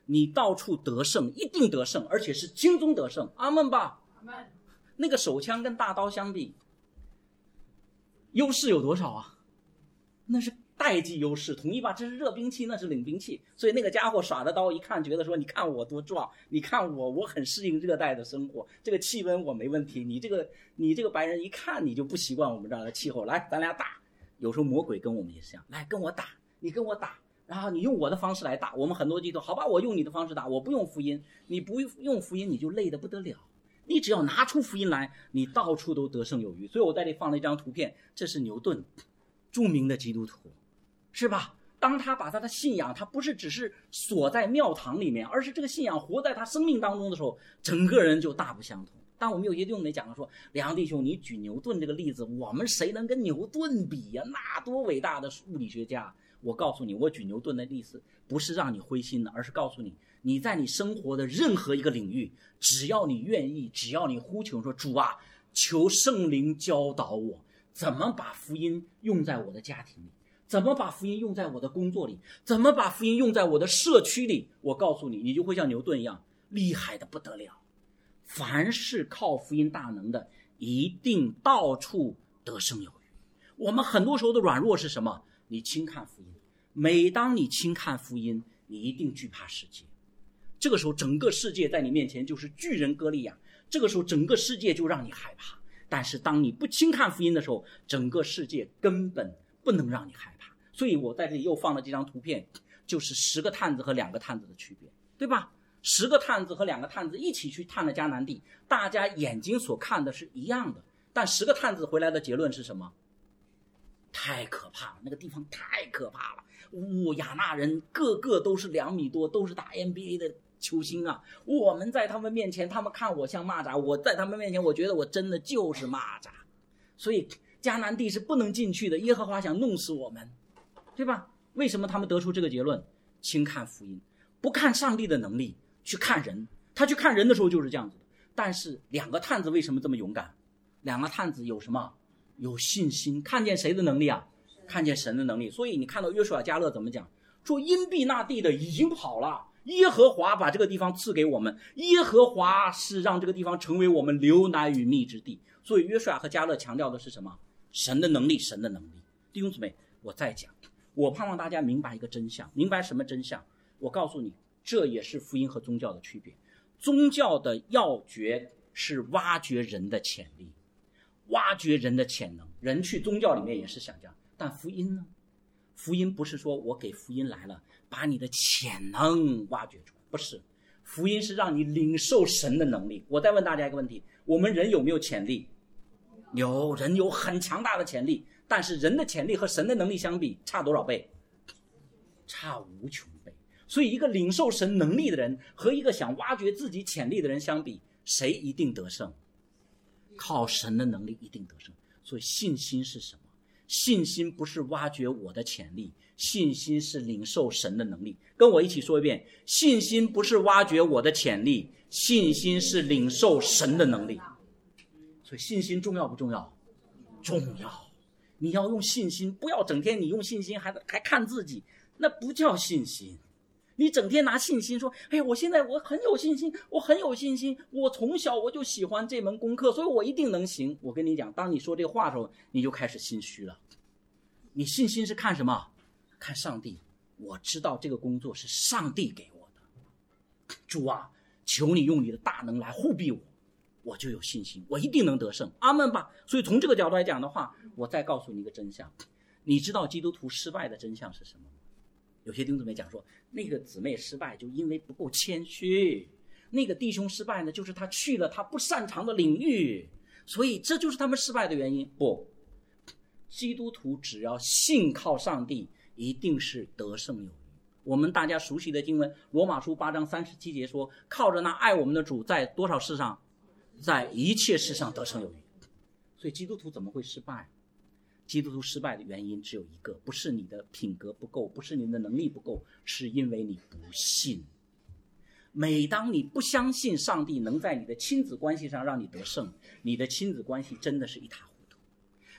你到处得胜，一定得胜，而且是轻松得胜。阿们吧。 阿们。 那个手枪跟大刀相比，优势有多少啊？那是代际优势，同意吧？这是热兵器，那是冷兵器。所以那个家伙耍着刀一看，觉得说，你看我多壮，你看我，我很适应热带的生活，这个气温我没问题。你这个你这个白人一看你就不习惯我们这儿的气候，来，咱俩打。有时候魔鬼跟我们也是这样，来跟我打，你跟我打，然后你用我的方式来打。我们很多基督徒，好吧，我用你的方式打，我不用福音，你不用福音你就累得不得了。你只要拿出福音来，你到处都得胜有余。所以我在这里放了一张图片，这是牛顿，著名的基督徒，是吧？当他把他的信仰，他不是只是锁在庙堂里面，而是这个信仰活在他生命当中的时候，整个人就大不相同。但我们有些弟兄没讲了说，梁弟兄，你举牛顿这个例子，我们谁能跟牛顿比呀？那多伟大的物理学家！我告诉你，我举牛顿的例子不是让你灰心的，而是告诉你，你在你生活的任何一个领域，只要你愿意，只要你呼求说，主啊，求圣灵教导我怎么把福音用在我的家庭里，怎么把福音用在我的工作里，怎么把福音用在我的社区里，我告诉你，你就会像牛顿一样厉害的不得了。凡是靠福音大能的，一定到处得胜有余。我们很多时候的软弱是什么？你轻看福音。每当你轻看福音，你一定惧怕世界。这个时候整个世界在你面前就是巨人歌利亚，这个时候整个世界就让你害怕。但是当你不轻看福音的时候，整个世界根本不能让你害怕。所以我在这里又放了这张图片，就是十个探子和两个探子的区别，对吧？十个探子和两个探子一起去探了迦南地，大家眼睛所看的是一样的，但十个探子回来的结论是什么？太可怕了，那个地方太可怕了。哦，亚纳人个个都是两米多，都是打 N B A 的球星啊！我们在他们面前，他们看我像蚂蚱，我在他们面前，我觉得我真的就是蚂蚱。所以迦南地是不能进去的，耶和华想弄死我们，对吧？为什么他们得出这个结论？轻看福音，不看上帝的能力，去看人。他去看人的时候就是这样子的。但是两个探子为什么这么勇敢？两个探子有什么？有信心，看见谁的能力啊？看见神的能力。所以你看到约书亚迦勒怎么讲？说因避那地的已经跑了，耶和华把这个地方赐给我们，耶和华是让这个地方成为我们流奶与蜜之地。所以约书亚和迦勒强调的是什么？神的能力，神的能力。弟兄姊妹，我再讲，我盼望大家明白一个真相。明白什么真相？我告诉你，这也是福音和宗教的区别。宗教的要诀是挖掘人的潜力，挖掘人的潜能。人去宗教里面也是想这样，但福音呢？福音不是说我给福音来了，把你的潜能挖掘出来，不是。福音是让你领受神的能力。我再问大家一个问题，我们人有没有潜力？有，人有很强大的潜力，但是人的潜力和神的能力相比差多少倍？差无穷倍。所以一个领受神能力的人和一个想挖掘自己潜力的人相比，谁一定得胜？靠神的能力一定得胜。所以信心是什么？信心不是挖掘我的潜力，信心是领受神的能力。跟我一起说一遍，信心不是挖掘我的潜力，信心是领受神的能力。所以信心重要不重要？重要。你要用信心，不要整天你用信心还还看自己，那不叫信心。你整天拿信心说，哎呀，我现在我很有信心，我很有信心，我从小我就喜欢这门功课，所以我一定能行。我跟你讲，当你说这个话的时候，你就开始心虚了。你信心是看什么？看上帝。我知道这个工作是上帝给我的，主啊，求你用你的大能来护庇我，我就有信心，我一定能得胜。阿们吧。所以从这个角度来讲的话，我再告诉你一个真相。你知道基督徒失败的真相是什么吗？有些弟兄姊妹讲说，那个姊妹失败就因为不够谦虚，那个弟兄失败呢，就是他去了他不擅长的领域，所以这就是他们失败的原因。不，基督徒只要信靠上帝，一定是得胜有余。我们大家熟悉的经文，罗马书八章三十七节说，靠着那爱我们的主，在多少事上？在一切事上得胜有余。所以基督徒怎么会失败？基督徒失败的原因只有一个，不是你的品格不够，不是你的能力不够，是因为你不信。每当你不相信上帝能在你的亲子关系上让你得胜，你的亲子关系真的是一塌糊涂。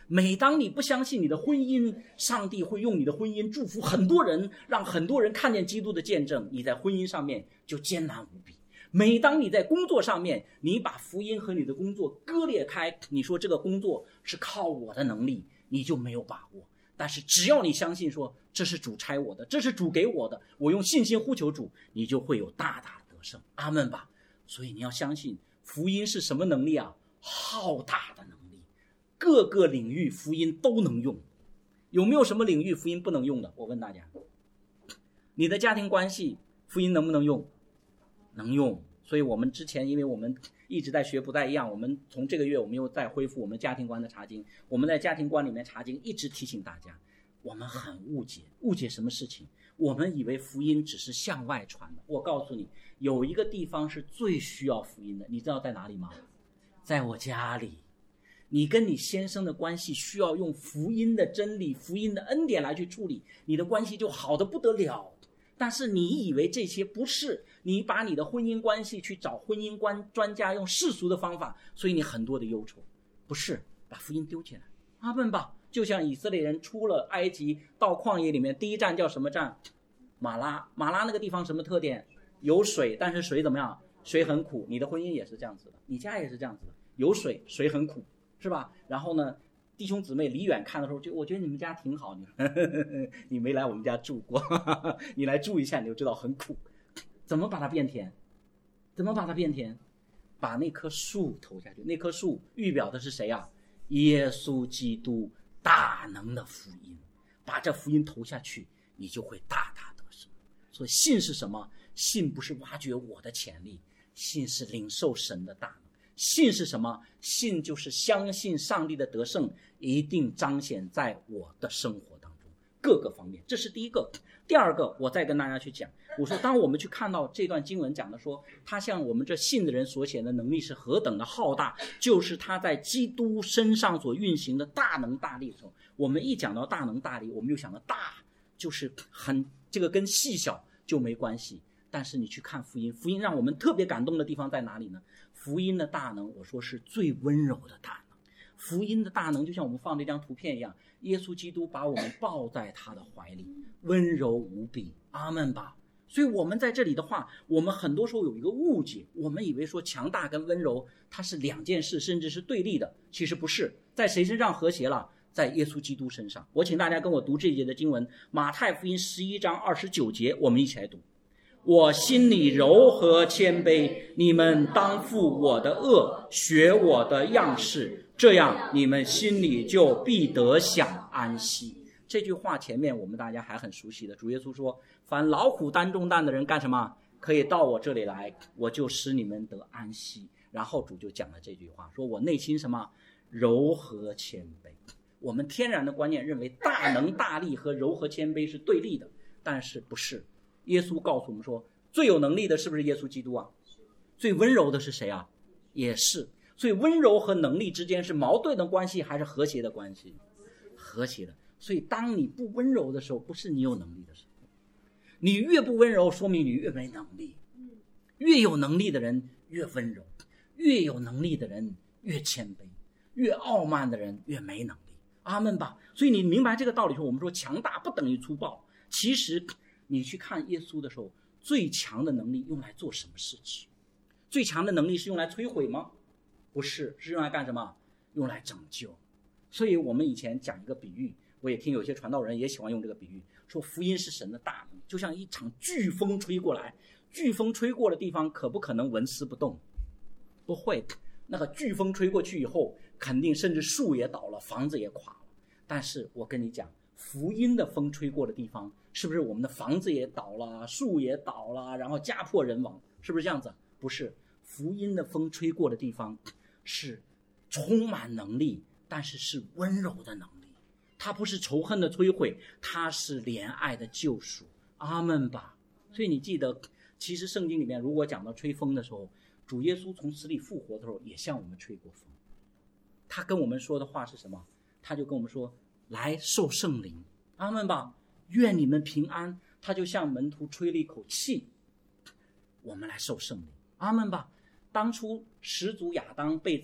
每当你不相信你的婚姻，上帝会用你的婚姻祝福很多人，让很多人看见基督的见证，你在婚姻上面就艰难无比。每当你在工作上面，你把福音和你的工作割裂开，你说这个工作是靠我的能力，你就没有把握。但是只要你相信说这是主差我的，这是主给我的，我用信心呼求主，你就会有大大的得胜。阿们吧。所以你要相信福音是什么能力啊？浩大的能力，各个领域福音都能用。有没有什么领域福音不能用的？我问大家，你的家庭关系福音能不能用？能用。所以我们之前因为我们一直在学不太一样，我们从这个月我们又在恢复我们家庭观的查经，我们在家庭观里面查经一直提醒大家，我们很误解误解什么事情？我们以为福音只是向外传的。我告诉你，有一个地方是最需要福音的，你知道在哪里吗？在我家里。你跟你先生的关系需要用福音的真理、福音的恩典来去处理，你的关系就好得不得了。但是你以为这些不是，你把你的婚姻关系去找婚姻观专家，用世俗的方法，所以你很多的忧愁。不是，把福音丢起来。阿们吧。就像以色列人出了埃及到旷野里面，第一站叫什么站？马拉。马拉那个地方什么特点？有水，但是水怎么样？水很苦。你的婚姻也是这样子的，你家也是这样子的，有水，水很苦，是吧？然后呢，弟兄姊妹离远看的时候，就我觉得你们家挺好，你呵呵呵你没来我们家住过，呵呵你来住一下你就知道很苦。怎么把它变甜？怎么把它变甜？把那棵树投下去。那棵树预表的是谁啊？耶稣基督大能的福音。把这福音投下去，你就会大大得胜。所以信是什么？信不是挖掘我的潜力，信是领受神的大能。信是什么？信就是相信上帝的得胜一定彰显在我的生活当中各个方面。这是第一个。第二个，我再跟大家去讲，我说当我们去看到这段经文讲的说他向我们这信的人所显的能力是何等的浩大，就是他在基督身上所运行的大能大力的时候，我们一讲到大能大力，我们就想到大就是很这个跟细小就没关系。但是你去看福音，福音让我们特别感动的地方在哪里呢？福音的大能，我说是最温柔的大能。福音的大能就像我们放这张图片一样，耶稣基督把我们抱在他的怀里，温柔无比。阿们吧。所以我们在这里的话，我们很多时候有一个误解，我们以为说强大跟温柔它是两件事，甚至是对立的。其实不是，在谁身上和谐了？在耶稣基督身上。我请大家跟我读这一节的经文，马太福音十一章二十九节，我们一起来读。我心里柔和谦卑，你们当负我的恶，学我的样式，这样你们心里就必得享安息。这句话前面我们大家还很熟悉的，主耶稣说，凡劳苦担重担的人干什么？可以到我这里来，我就使你们得安息。然后主就讲了这句话，说我内心什么？柔和谦卑。我们天然的观念认为大能大力和柔和谦卑是对立的，但是不是。耶稣告诉我们说，最有能力的是不是耶稣基督啊？最温柔的是谁啊？也是。所以温柔和能力之间是矛盾的关系还是和谐的关系？和谐的。所以当你不温柔的时候，不是你有能力的时候，你越不温柔说明你越没能力。越有能力的人越温柔，越有能力的人越谦卑，越傲慢的人越没能力。阿们吧。所以你明白这个道理时候，我们说强大不等于粗暴。其实你去看耶稣的时候，最强的能力用来做什么事情？最强的能力是用来摧毁吗？不是，是用来干什么？用来拯救。所以我们以前讲一个比喻，我也听有些传道人也喜欢用这个比喻，说福音是神的大能，就像一场飓风吹过来，飓风吹过的地方可不可能纹丝不动？不会。那个飓风吹过去以后，肯定甚至树也倒了，房子也垮了。但是我跟你讲，福音的风吹过的地方，是不是我们的房子也倒了，树也倒了，然后家破人亡？是不是这样子？不是。福音的风吹过的地方是充满能力，但是是温柔的能力。它不是仇恨的摧毁，它是怜爱的救赎。阿们吧。所以你记得，其实圣经里面如果讲到吹风的时候，主耶稣从死里复活的时候也向我们吹过风。他跟我们说的话是什么？他就跟我们说，来受圣灵。阿们吧。愿你们平安。他就向门徒吹了一口气，我们来受圣灵。阿们吧。当初始祖亚当被造，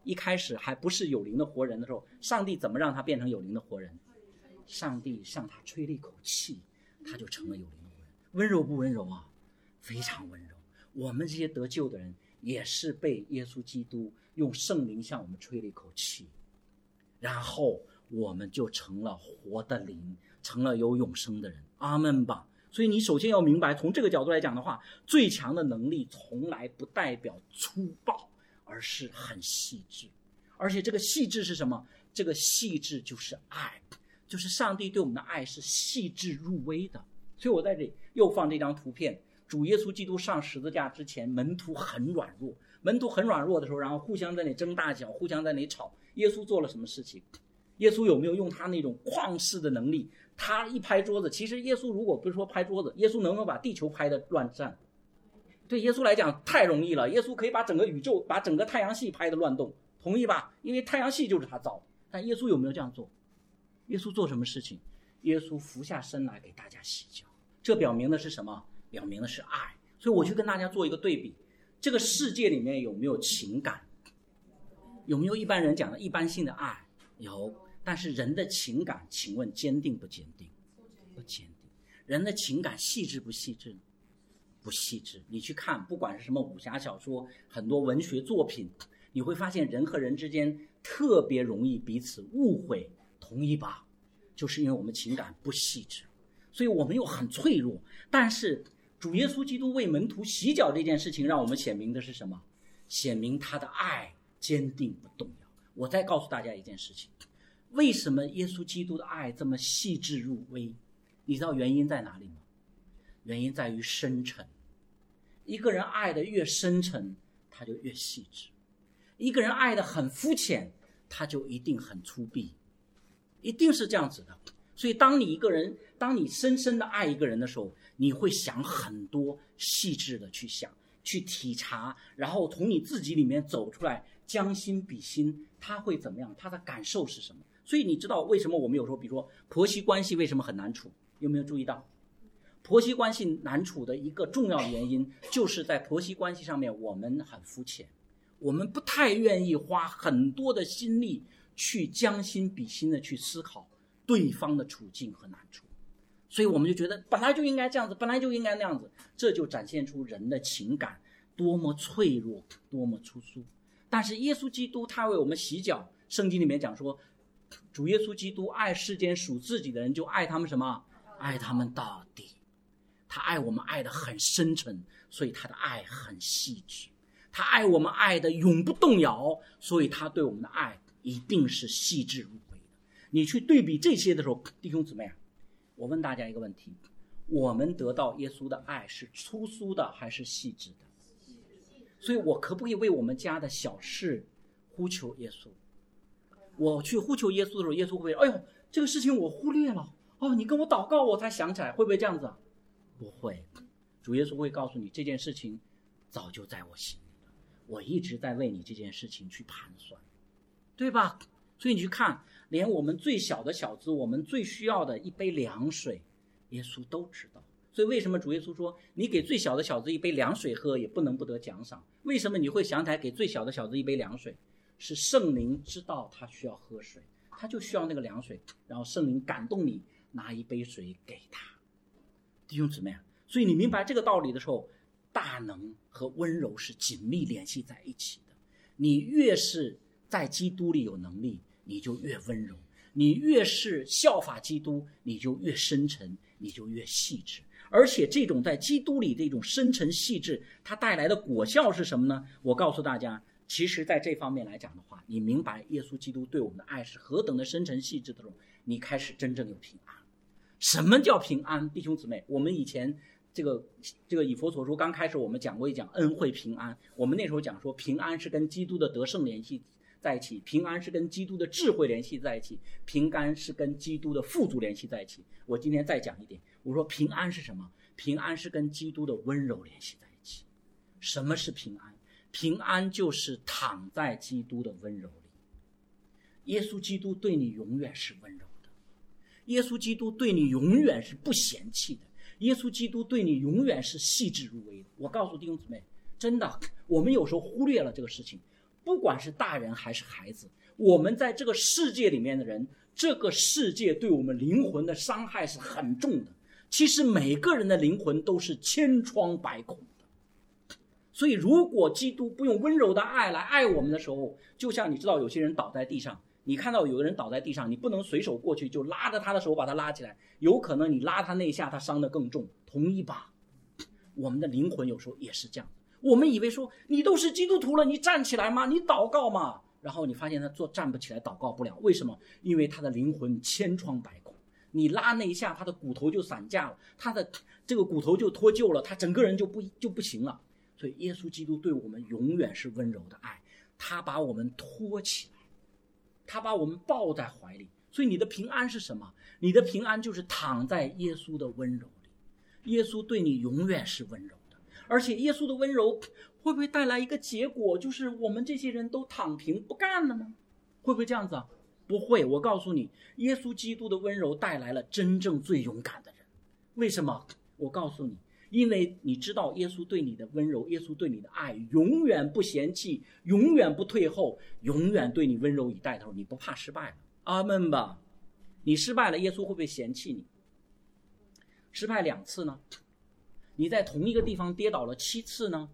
一开始还不是有灵的活人的时候，上帝怎么让他变成有灵的活人？上帝向他吹了一口气，他就成了有灵的活人。温柔不温柔啊？非常温柔。我们这些得救的人也是被耶稣基督用圣灵向我们吹了一口气，然后我们就成了活的灵，成了有永生的人。阿们吧。所以你首先要明白，从这个角度来讲的话，最强的能力从来不代表粗暴，而是很细致。而且这个细致是什么？这个细致就是爱，就是上帝对我们的爱是细致入微的。所以我在这里又放这张图片，主耶稣基督上十字架之前，门徒很软弱，门徒很软弱的时候，然后互相在那里争大小，互相在那里吵。耶稣做了什么事情？耶稣有没有用他那种旷世的能力？他一拍桌子，其实耶稣如果不是说拍桌子，耶稣能不能把地球拍得乱战？对耶稣来讲太容易了，耶稣可以把整个宇宙，把整个太阳系拍得乱动，同意吧？因为太阳系就是他造的。但耶稣有没有这样做？耶稣做什么事情？耶稣俯下身来给大家洗脚，这表明的是什么？表明的是爱。所以我去跟大家做一个对比，这个世界里面有没有情感？有没有一般人讲的一般性的爱？有。但是人的情感，请问坚定不坚定？不坚定。人的情感细致不细致？不细致。你去看，不管是什么武侠小说，很多文学作品，你会发现人和人之间特别容易彼此误会，同意吧？就是因为我们情感不细致，所以我们又很脆弱。但是主耶稣基督为门徒洗脚这件事情，让我们显明的是什么？显明他的爱坚定不动摇。我再告诉大家一件事情，为什么耶稣基督的爱这么细致入微？你知道原因在哪里吗？原因在于深沉。一个人爱的越深沉，他就越细致。一个人爱的很肤浅，他就一定很粗鄙，一定是这样子的。所以当你一个人，当你深深的爱一个人的时候，你会想很多细致的去想，去体察，然后从你自己里面走出来，将心比心，他会怎么样？他的感受是什么？所以你知道为什么我们有时候，比如说婆媳关系为什么很难处？有没有注意到？婆媳关系难处的一个重要的原因，就是在婆媳关系上面我们很肤浅，我们不太愿意花很多的心力去将心比心的去思考对方的处境和难处，所以我们就觉得本来就应该这样子，本来就应该那样子，这就展现出人的情感多么脆弱，多么粗疏。但是耶稣基督他为我们洗脚，圣经里面讲说，主耶稣基督爱世间属自己的人，就爱他们什么？爱他们到底。他爱我们爱得很深沉，所以他的爱很细致。他爱我们爱的永不动摇，所以他对我们的爱一定是细致入微的。你去对比这些的时候，弟兄姊妹啊，我问大家一个问题，我们得到耶稣的爱是粗疏的还是细致的？所以我可不可以为我们家的小事呼求耶稣？我去呼求耶稣的时候，耶稣会不会，哎呦，这个事情我忽略了，哦，你跟我祷告我才想起来，会不会这样子啊？不会。主耶稣会告诉你，这件事情早就在我心里了，我一直在为你这件事情去盘算，对吧？所以你去看，连我们最小的小子，我们最需要的一杯凉水，耶稣都知道。所以为什么主耶稣说，你给最小的小子一杯凉水喝，也不能不得奖赏？为什么你会想起来给最小的小子一杯凉水？是圣灵知道他需要喝水，他就需要那个凉水，然后圣灵感动你，拿一杯水给他。弟兄姊妹啊，所以你明白这个道理的时候，大能和温柔是紧密联系在一起的。你越是在基督里有能力，你就越温柔；你越是效法基督，你就越深沉，你就越细致。而且这种在基督里的一种深沉细致，它带来的果效是什么呢？我告诉大家，其实在这方面来讲的话，你明白耶稣基督对我们的爱是何等的深沉细致的时候，你开始真正有平安。什么叫平安？弟兄姊妹，我们以前这个这个以弗所书刚开始我们讲过一讲恩惠平安，我们那时候讲说平安是跟基督的得胜联系在一起，平安是跟基督的智慧联系在一起，平安是跟基督的富足联系在一起。我今天再讲一点，我说平安是什么？平安是跟基督的温柔联系在一起。什么是平安？平安就是躺在基督的温柔里。耶稣基督对你永远是温柔的，耶稣基督对你永远是不嫌弃的，耶稣基督对你永远是细致入微的。我告诉弟兄姊妹，真的，我们有时候忽略了这个事情， 不管是大人还是孩子，我们在这个世界里面的人，这个世界对我们灵魂的伤害是很重的。其实每个人的灵魂都是千疮百孔的，所以如果基督不用温柔的爱来爱我们的时候，就像你知道有些人倒在地上，你看到有个人倒在地上，你不能随手过去就拉着他的手把他拉起来，有可能你拉他那一下他伤得更重。同一把我们的灵魂有时候也是这样，我们以为说你都是基督徒了，你站起来吗？你祷告吗？然后你发现他坐站不起来，祷告不了。为什么？因为他的灵魂千疮百孔，你拉那一下他的骨头就散架了，他的这个骨头就脱臼了，他整个人就不就不行了。所以耶稣基督对我们永远是温柔的爱，他把我们托起来，他把我们抱在怀里。所以你的平安是什么？你的平安就是躺在耶稣的温柔里。耶稣对你永远是温柔的，而且耶稣的温柔会不会带来一个结果，就是我们这些人都躺平不干了呢？会不会这样子啊？不会。我告诉你，耶稣基督的温柔带来了真正最勇敢的人。为什么？我告诉你，因为你知道耶稣对你的温柔，耶稣对你的爱永远不嫌弃，永远不退后，永远对你温柔以待的时候，你不怕失败了。阿们吧。你失败了，耶稣会不会嫌弃你？失败两次呢？你在同一个地方跌倒了七次呢？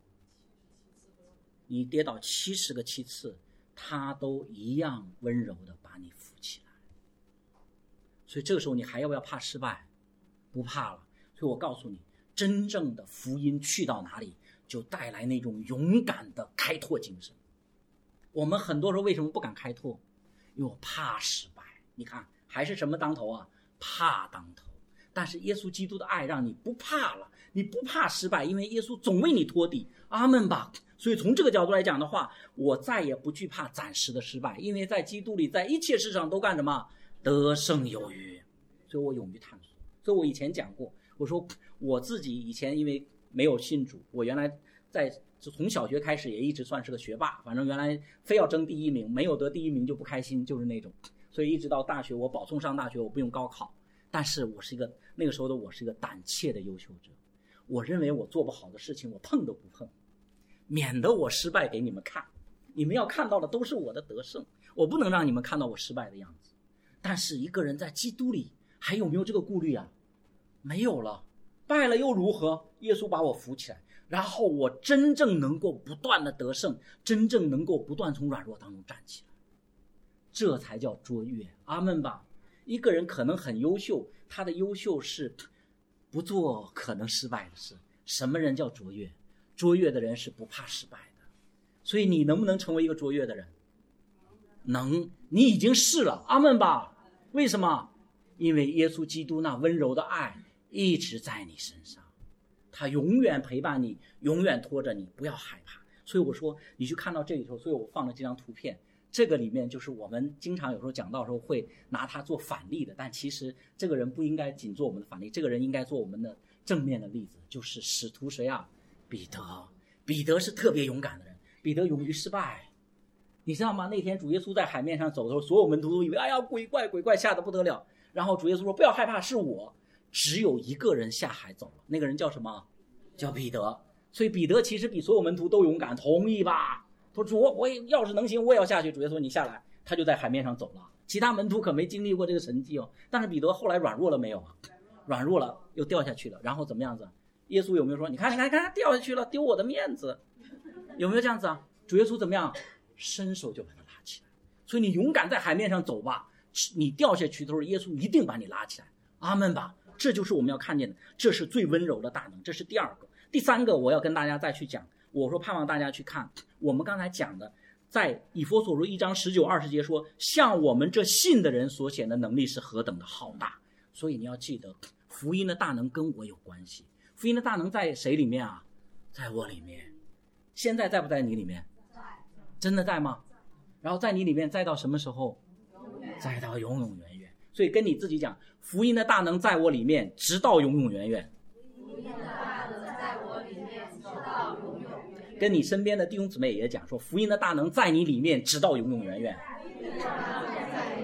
你跌倒七十个七次，他都一样温柔的把你扶起来。所以这个时候你还要不要怕失败？不怕了。所以我告诉你，真正的福音去到哪里，就带来那种勇敢的开拓精神。我们很多时候为什么不敢开拓？因为我怕失败。你看还是什么当头啊？怕当头。但是耶稣基督的爱让你不怕了，你不怕失败，因为耶稣总为你托底。阿们吧。所以从这个角度来讲的话，我再也不惧怕暂时的失败，因为在基督里，在一切事上都干什么？得胜有余。所以我勇于探索。所以我以前讲过，我说我自己以前因为没有信主，我原来在从小学开始也一直算是个学霸，反正原来非要争第一名，没有得第一名就不开心，就是那种。所以一直到大学，我保送上大学，我不用高考。但是我是一个那个时候的我是一个胆怯的优秀者，我认为我做不好的事情我碰都不碰，免得我失败给你们看，你们要看到的都是我的得胜，我不能让你们看到我失败的样子。但是一个人在基督里还有没有这个顾虑啊？没有了。败了又如何？耶稣把我扶起来，然后我真正能够不断的得胜，真正能够不断从软弱当中站起来，这才叫卓越。阿们吧。一个人可能很优秀，他的优秀是不做可能失败的事。什么人叫卓越？卓越的人是不怕失败的。所以你能不能成为一个卓越的人？能，你已经是了。阿们吧。为什么？因为耶稣基督那温柔的爱一直在你身上，他永远陪伴你，永远拖着你，不要害怕。所以我说你去看到这里头，所以我放了这张图片，这个里面就是我们经常有时候讲到的时候会拿它做反例的，但其实这个人不应该仅做我们的反例，这个人应该做我们的正面的例子，就是使徒谁啊？彼得。彼得是特别勇敢的人，彼得勇于失败。你知道吗？那天主耶稣在海面上走的时候，所有门徒都以为哎呀鬼怪鬼怪，吓得不得了。然后主耶稣说不要害怕，是我。只有一个人下海走了，那个人叫什么？叫彼得。所以彼得其实比所有门徒都勇敢，同意吧？他说主，我也要是能行我也要下去。主耶稣说你下来，他就在海面上走了。其他门徒可没经历过这个神迹哦。但是彼得后来软弱了没有？软弱了，又掉下去了。然后怎么样子？耶稣有没有说你看你看你看掉下去了，丢我的面子？有没有这样子啊？主耶稣怎么样？伸手就把他拉起来。所以你勇敢在海面上走吧，你掉下去的时候耶稣一定把你拉起来。阿们吧。这就是我们要看见的，这是最温柔的大能。这是第二个。第三个我要跟大家再去讲，我说盼望大家去看我们刚才讲的，在以弗所书一章十九二十节说，像我们这信的人所显的能力是何等的浩大。所以你要记得福音的大能跟我有关系。福音的大能在谁里面啊？在我里面。现在在不在你里面？真的在吗？然后在你里面在到什么时候？在到永永远远。所以跟你自己讲，福音的大能在我里面直到永永远远。 福音的大能在我里面直到永永远远。 跟你身边的弟兄姊妹也讲说，福音的大能在你里面直到永永远远。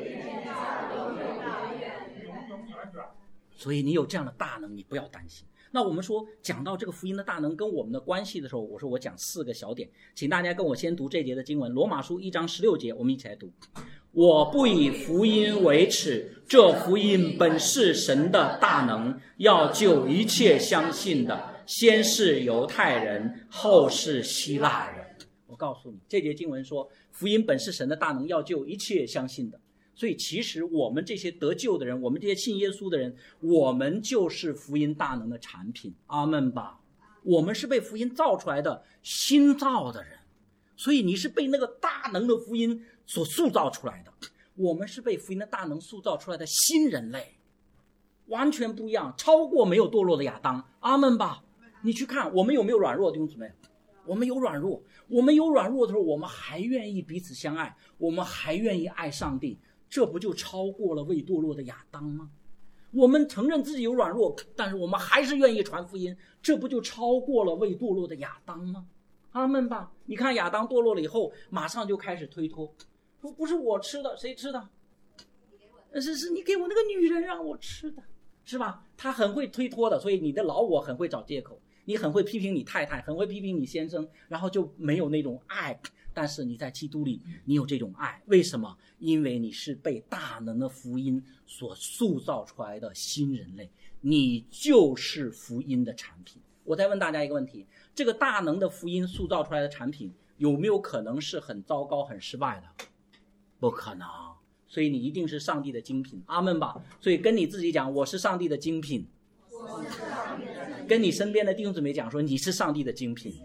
所以你有这样的大能，你不要担心。 那我们说讲到这个福音的大能跟我们的关系的时候，我说我讲四个小点，请大家跟我先读这节的经文，罗马书一章十六节，我们一起来读。我不以福音为耻，这福音本是神的大能，要救一切相信的，先是犹太人，后是希腊人。我告诉你，这节经文说福音本是神的大能，要救一切相信的。所以其实我们这些得救的人，我们这些信耶稣的人，我们就是福音大能的产品。阿们吧。我们是被福音造出来的新造的人，所以你是被那个大能的福音所塑造出来的，我们是被福音的大能塑造出来的新人类，完全不一样，超过没有堕落的亚当。阿们吧。你去看我们有没有软弱，弟兄姊妹？我们有软弱，我们有软弱的时候，我们还愿意彼此相爱，我们还愿意爱上帝，这不就超过了未堕落的亚当吗？我们承认自己有软弱，但是我们还是愿意传福音，这不就超过了未堕落的亚当吗？阿们吧。你看亚当堕落了以后，马上就开始推脱，说不是我吃的，谁吃的？是是你给我那个女人让我吃的，是吧？他很会推脱的，所以你的老我很会找借口，你很会批评你太太，很会批评你先生，然后就没有那种爱。但是你在基督里，你有这种爱，为什么？因为你是被大能的福音所塑造出来的新人类，你就是福音的产品。我再问大家一个问题，这个大能的福音塑造出来的产品，有没有可能是很糟糕很失败的？不可能。所以你一定是上帝的精品。阿们吧。所以跟你自己讲，我是上帝的精品。跟你身边的弟兄姊妹讲说，你是上帝的精品。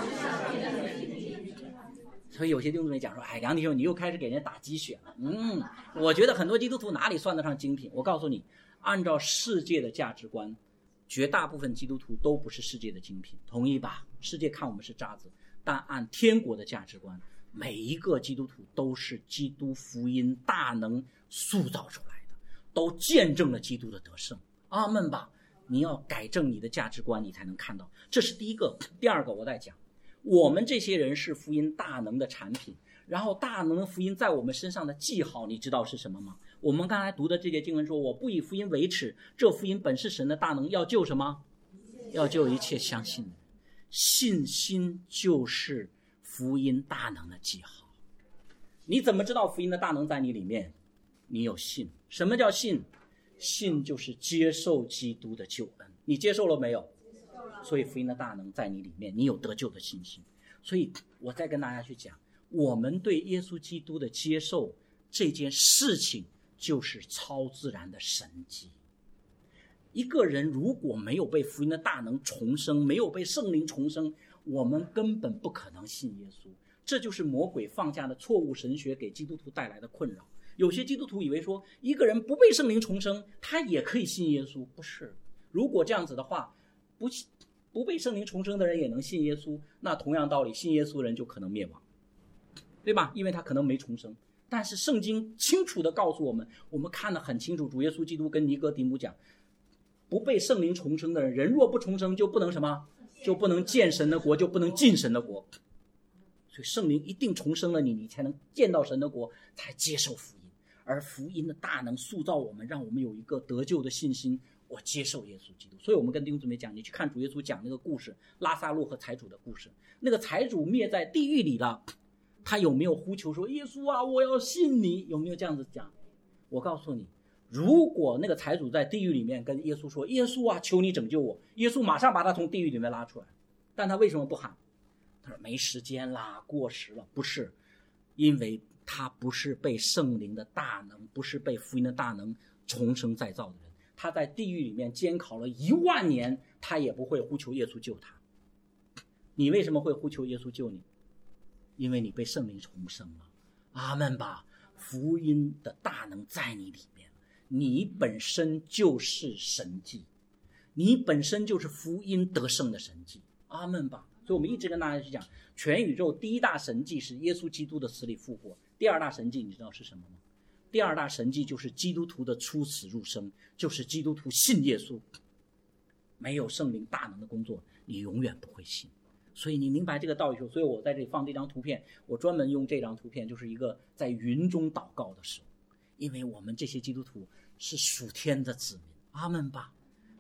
所以有些弟兄姊妹讲说，哎，梁弟兄你又开始给人家打鸡血了。嗯，我觉得很多基督徒哪里算得上精品？我告诉你，按照世界的价值观，绝大部分基督徒都不是世界的精品，同意吧？世界看我们是渣子，但按天国的价值观，每一个基督徒都是基督福音大能塑造出来的，都见证了基督的得胜。阿们吧。你要改正你的价值观，你才能看到，这是第一个。第二个我在讲，我们这些人是福音大能的产品，然后大能的福音在我们身上的记号，你知道是什么吗？我们刚才读的这节经文说，我不以福音为耻，这福音本是神的大能，要救什么？要救一切相信的人。信心就是福音大能的记号。你怎么知道福音的大能在你里面？你有信。什么叫信？信就是接受基督的救恩。你接受了没有？所以福音的大能在你里面，你有得救的信心。所以我再跟大家去讲，我们对耶稣基督的接受这件事情就是超自然的神迹。一个人如果没有被福音的大能重生，没有被圣灵重生，我们根本不可能信耶稣。这就是魔鬼放下的错误神学给基督徒带来的困扰。有些基督徒以为说，一个人不被圣灵重生，他也可以信耶稣。不是，如果这样子的话，不不被圣灵重生的人也能信耶稣，那同样道理，信耶稣的人就可能灭亡，对吧？因为他可能没重生。但是圣经清楚地告诉我们，我们看得很清楚，主耶稣基督跟尼哥底母讲，不被圣灵重生的人，人若不重生，就不能什么？就不能见神的国，就不能进神的国。所以圣灵一定重生了你，你才能见到神的国，才接受福音。而福音的大能塑造我们，让我们有一个得救的信心，我接受耶稣基督。所以我们跟弟兄姊妹讲，你去看主耶稣讲那个故事，拉撒路和财主的故事，那个财主灭在地狱里了，他有没有呼求说，耶稣啊，我要信你？有没有这样子讲？我告诉你，如果那个财主在地狱里面跟耶稣说，耶稣啊，求你拯救我，耶稣马上把他从地狱里面拉出来。但他为什么不喊？他说没时间啦，过时了。不是，因为他不是被圣灵的大能，不是被福音的大能重生再造的人。他在地狱里面监考了一万年，他也不会呼求耶稣救他。你为什么会呼求耶稣救你？因为你被圣灵重生了。阿们吧。福音的大能在你里面，你本身就是神迹，你本身就是福音得胜的神迹。阿们吧。所以我们一直跟大家去讲，全宇宙第一大神迹是耶稣基督的死里复活，第二大神迹你知道是什么吗？第二大神迹就是基督徒的出死入生，就是基督徒信耶稣。没有圣灵大能的工作，你永远不会信。所以你明白这个道理，所以我在这里放这张图片，我专门用这张图片，就是一个在云中祷告的时候，因为我们这些基督徒是属天的子民。阿们吧。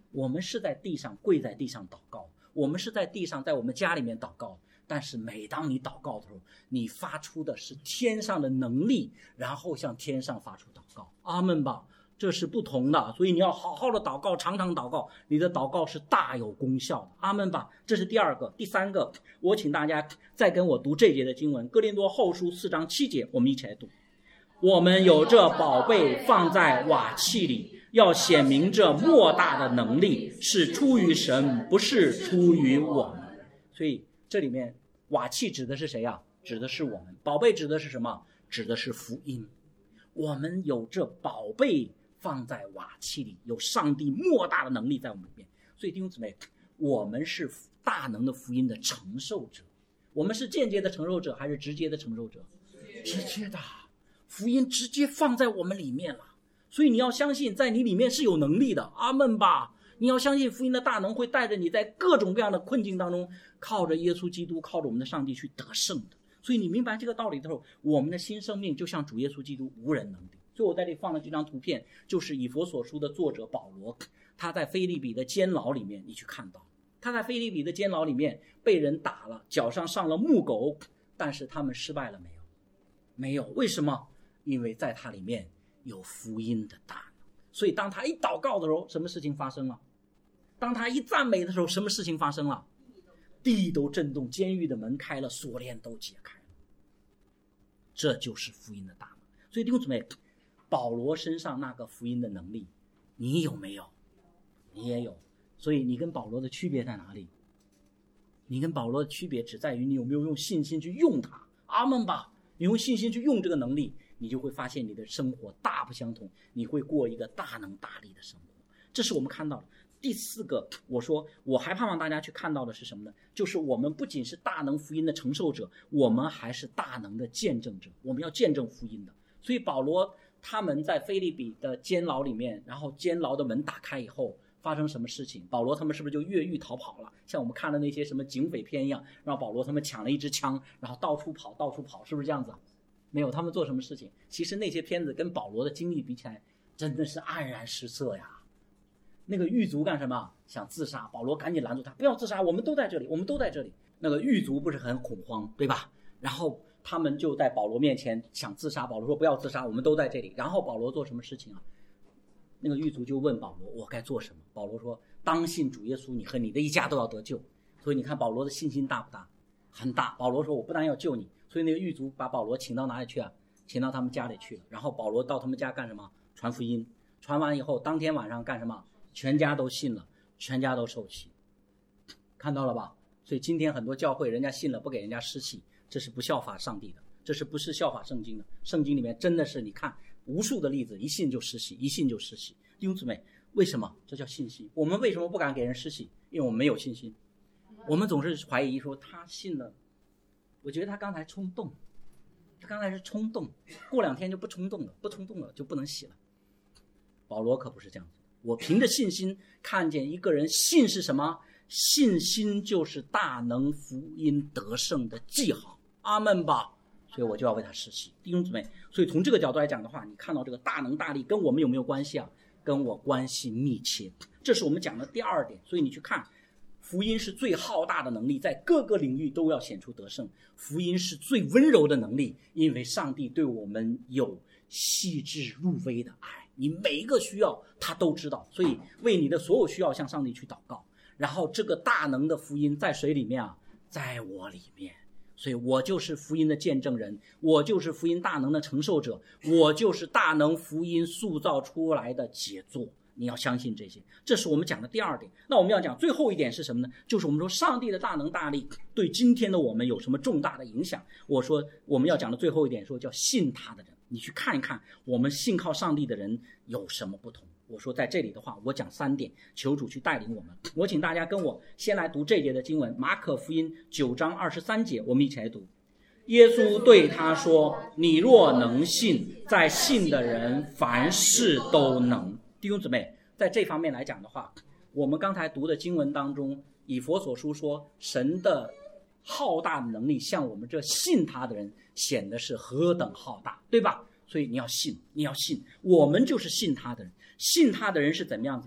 我们是在地上跪在地上祷告，我们是在地上在我们家里面祷告，但是每当你祷告的时候，你发出的是天上的能力，然后向天上发出祷告。阿们吧，这是不同的。所以你要好好的祷告，常常祷告，你的祷告是大有功效的。阿们吧，这是第二个。第三个，我请大家再跟我读这节的经文，哥林多后书四章七节，我们一起来读。我们有这宝贝放在瓦器里，要显明这莫大的能力是出于神，不是出于我们。所以这里面瓦器指的是谁啊？指的是我们。宝贝指的是什么？指的是福音。我们有这宝贝放在瓦器里，有上帝莫大的能力在我们里面。所以弟兄姊妹，我们是大能的福音的承受者。我们是间接的承受者还是直接的承受者？直接的。福音直接放在我们里面了，所以你要相信在你里面是有能力的。阿们吧，你要相信福音的大能会带着你在各种各样的困境当中，靠着耶稣基督，靠着我们的上帝去得胜的。所以你明白这个道理的时候，我们的新生命就像主耶稣基督无人能敌。所以我在这里放了这张图片，就是以弗所书的作者保罗，他在腓立比的监牢里面，你去看到他在腓立比的监牢里面被人打了，脚上上了木狗，但是他们失败了没有？没有。为什么？因为在他里面有福音的大能。所以当他一祷告的时候，什么事情发生了？当他一赞美的时候，什么事情发生了？地都震动，监狱的门开了，锁链都解开了。这就是福音的大能。所以弟兄姊妹，保罗身上那个福音的能力，你有没有？你也有。所以你跟保罗的区别在哪里？你跟保罗的区别只在于你有没有用信心去用它。阿们吧，你用信心去用这个能力，你就会发现你的生活大不相同，你会过一个大能大力的生活。这是我们看到的。第四个，我说我还盼望大家去看到的是什么呢？就是我们不仅是大能福音的承受者，我们还是大能的见证者，我们要见证福音的。所以保罗他们在腓立比的监牢里面，然后监牢的门打开以后发生什么事情？保罗他们是不是就越狱逃跑了？像我们看的那些什么警匪片一样，让保罗他们抢了一支枪，然后到处跑到处跑，是不是这样子？没有，他们做什么事情？其实那些片子跟保罗的经历比起来真的是黯然失色呀。那个狱卒干什么？想自杀，保罗赶紧拦住他，不要自杀，我们都在这里，我们都在这里。那个狱卒不是很恐慌，对吧？然后他们就在保罗面前想自杀，保罗说不要自杀，我们都在这里。然后保罗做什么事情啊？那个狱卒就问保罗，我该做什么？保罗说，当信主耶稣，你和你的一家都要得救。所以你看保罗的信心大不大？很大。保罗说，我不但要救你，所以那个狱卒把保罗请到哪里去啊？请到他们家里去了。然后保罗到他们家干什么？传福音。传完以后，当天晚上干什么？全家都信了，全家都受洗。看到了吧？所以今天很多教会人家信了不给人家施洗，这是不效法上帝的，这是不是效法圣经的？圣经里面真的是你看无数的例子，一信就施洗，一信就施洗。弟兄姊妹，为什么？这叫信心。我们为什么不敢给人施洗？因为我们没有信心。我们总是怀疑说他信了，我觉得他刚才冲动，他刚才是冲动，过两天就不冲动了，不冲动了就不能洗了。保罗可不是这样子。我凭着信心看见一个人，信是什么？信心就是大能福音得胜的记号。阿们吧。所以我就要为他施洗。弟兄姊妹，所以从这个角度来讲的话，你看到这个大能大力跟我们有没有关系啊？跟我关系密切。这是我们讲的第二点。所以你去看，福音是最浩大的能力，在各个领域都要显出得胜。福音是最温柔的能力，因为上帝对我们有细致入微的爱，你每一个需要他都知道，所以为你的所有需要向上帝去祷告。然后这个大能的福音在谁里面啊？在我里面。所以我就是福音的见证人，我就是福音大能的承受者，我就是大能福音塑造出来的杰作。你要相信这些，这是我们讲的第二点。那我们要讲最后一点是什么呢？就是我们说上帝的大能大力对今天的我们有什么重大的影响。我说我们要讲的最后一点说叫信他的人，你去看一看我们信靠上帝的人有什么不同。我说在这里的话，我讲三点，求主去带领我们。我请大家跟我先来读这节的经文，马可福音九章二十三节，我们一起来读。耶稣对他说，你若能信，在信的人凡事都能。弟兄姊妹，在这方面来讲的话，我们刚才读的经文当中，以弗所书说神的浩大的能力向我们这信他的人显得是何等浩大，对吧？所以你要信，你要信，我们就是信他的人。信他的人是怎么样子呢？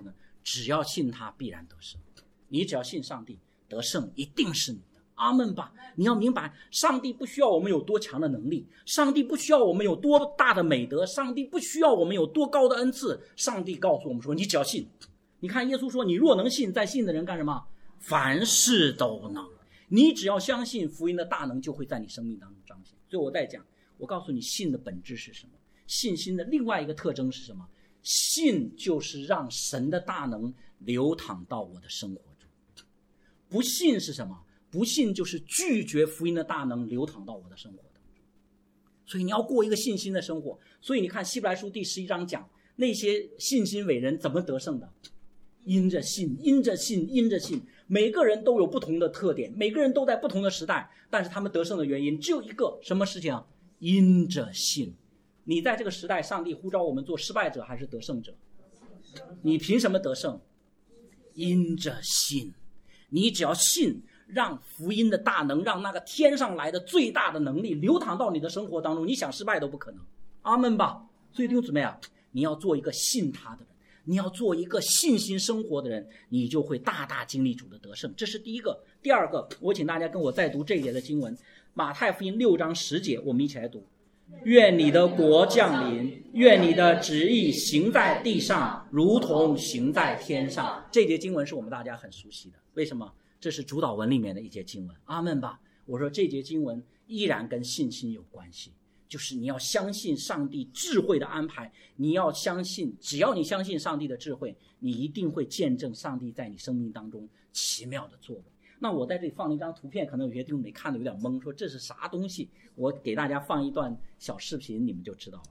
只要信他必然得胜。你只要信上帝，得胜一定是你的。阿们吧。你要明白，上帝不需要我们有多强的能力，上帝不需要我们有多大的美德，上帝不需要我们有多高的恩赐。上帝告诉我们说，你只要信。你看耶稣说，你若能信，在信的人干什么？凡事都能。你只要相信，福音的大能就会在你生命当中彰显。所以我在讲，我告诉你，信的本质是什么？信心的另外一个特征是什么？信就是让神的大能流淌到我的生活中。不信是什么？不信就是拒绝福音的大能流淌到我的生活当中。所以你要过一个信心的生活。所以你看希伯来书第十一章讲，那些信心伟人怎么得胜的？因着信，因着信，因着信。每个人都有不同的特点，每个人都在不同的时代，但是他们得胜的原因只有一个，什么事情啊？因着信。你在这个时代，上帝呼召我们做失败者还是得胜者？你凭什么得胜？因着信。你只要信，让福音的大能，让那个天上来的最大的能力流淌到你的生活当中，你想失败都不可能。阿们吧。所以弟兄姊妹啊，你要做一个信他的人，你要做一个信心生活的人，你就会大大经历主的得胜。这是第一个。第二个，我请大家跟我再读这一节的经文，马太福音六章十节，我们一起来读。愿你的国降临，愿你的旨意行在地上，如同行在天上。这节经文是我们大家很熟悉的，为什么？这是主祷文里面的一节经文。阿们吧。我说这节经文依然跟信心有关系，就是你要相信上帝智慧的安排，你要相信，只要你相信上帝的智慧，你一定会见证上帝在你生命当中奇妙的作为。那我在这里放了一张图片，可能有些弟兄没看的有点懵，说这是啥东西？我给大家放一段小视频，你们就知道了。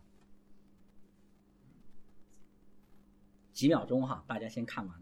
几秒钟哈，大家先看完。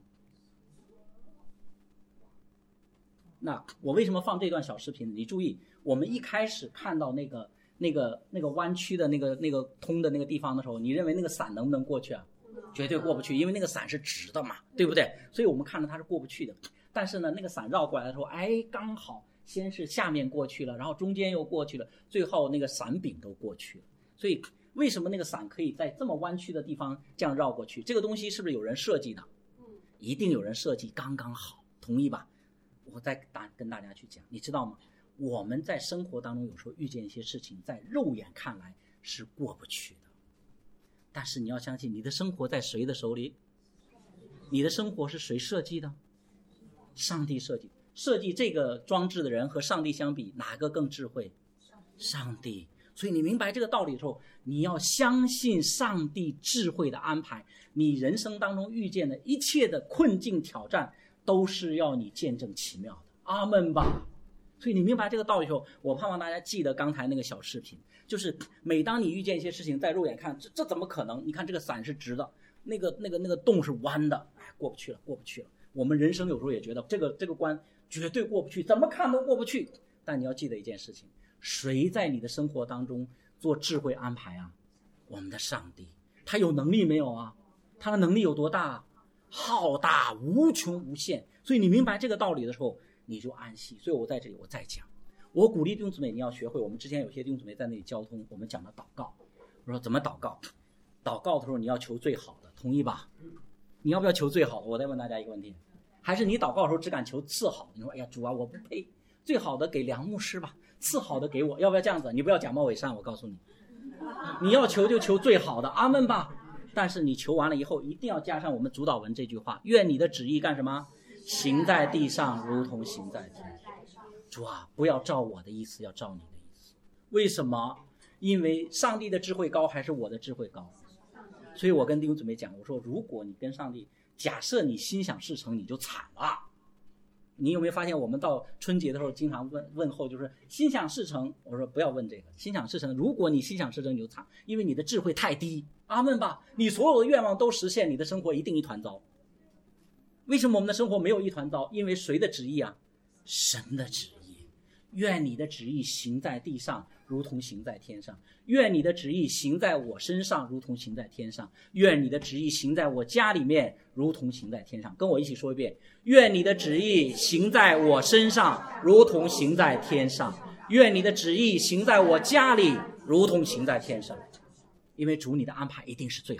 那我为什么放这段小视频？你注意，我们一开始看到那个那个那个弯曲的那个那个通的那个地方的时候，你认为那个伞能不能过去啊？绝对过不去，因为那个伞是直的嘛，对不对？所以我们看到它是过不去的。但是呢，那个伞绕过来的时候，哎，刚好先是下面过去了，然后中间又过去了，最后那个伞柄都过去了。所以为什么那个伞可以在这么弯曲的地方这样绕过去？这个东西是不是有人设计的？一定有人设计，刚刚好，同意吧？我再大跟大家去讲，你知道吗？我们在生活当中有时候遇见一些事情，在肉眼看来是过不去的，但是你要相信，你的生活在谁的手里？你的生活是谁设计的？上帝设计。设计这个装置的人和上帝相比，哪个更智慧？上帝。所以你明白这个道理的时候，你要相信上帝智慧的安排。你人生当中遇见的一切的困境挑战，都是要你见证奇妙的。阿们吧。所以你明白这个道理的时候，我盼望大家记得刚才那个小视频，就是每当你遇见一些事情，在肉眼看这这怎么可能？你看这个伞是直的，那个那个那个洞是弯的，哎，过不去了，过不去了。我们人生有时候也觉得这个这个关绝对过不去，怎么看都过不去。但你要记得一件事情，谁在你的生活当中做智慧安排啊？我们的上帝。他有能力没有啊？他的能力有多大？浩大无穷无限。所以你明白这个道理的时候，你就安息。所以我在这里我再讲，我鼓励弟兄姊妹你要学会，我们之前有些弟兄姊妹在那里交通，我们讲的祷告。我说怎么祷告？祷告的时候你要求最好的，同意吧？你要不要求最好的？我再问大家一个问题，还是你祷告的时候只敢求次好的？你说哎呀主啊我不配，最好的给梁牧师吧，次好的给我，要不要这样子？你不要假冒伪善，我告诉你，你要求就求最好的，阿们吧。但是你求完了以后，一定要加上我们主祷文这句话：愿你的旨意干什么？行在地上，如同行在天上。主啊，不要照我的意思，要照你的意思。为什么？因为上帝的智慧高还是我的智慧高？所以我跟弟兄姊妹讲，我说如果你跟上帝，假设你心想事成，你就惨了。你有没有发现我们到春节的时候经常问问候，就是心想事成？我说不要问这个，心想事成，如果你心想事成你就惨，因为你的智慧太低。阿们吧。你所有的愿望都实现，你的生活一定一团糟。为什么我们的生活没有一团糟？因为谁的旨意啊？神的旨意。愿你的旨意行在地上，如同行在天上。愿你的旨意行在我身上，如同行在天上。愿你的旨意行在我家里面，如同行在天上。跟我一起说一遍，愿你的旨意行在我身上，如同行在天上。愿你的旨意行在我家里，如同行在天上。因为主你的安排一定是最好的。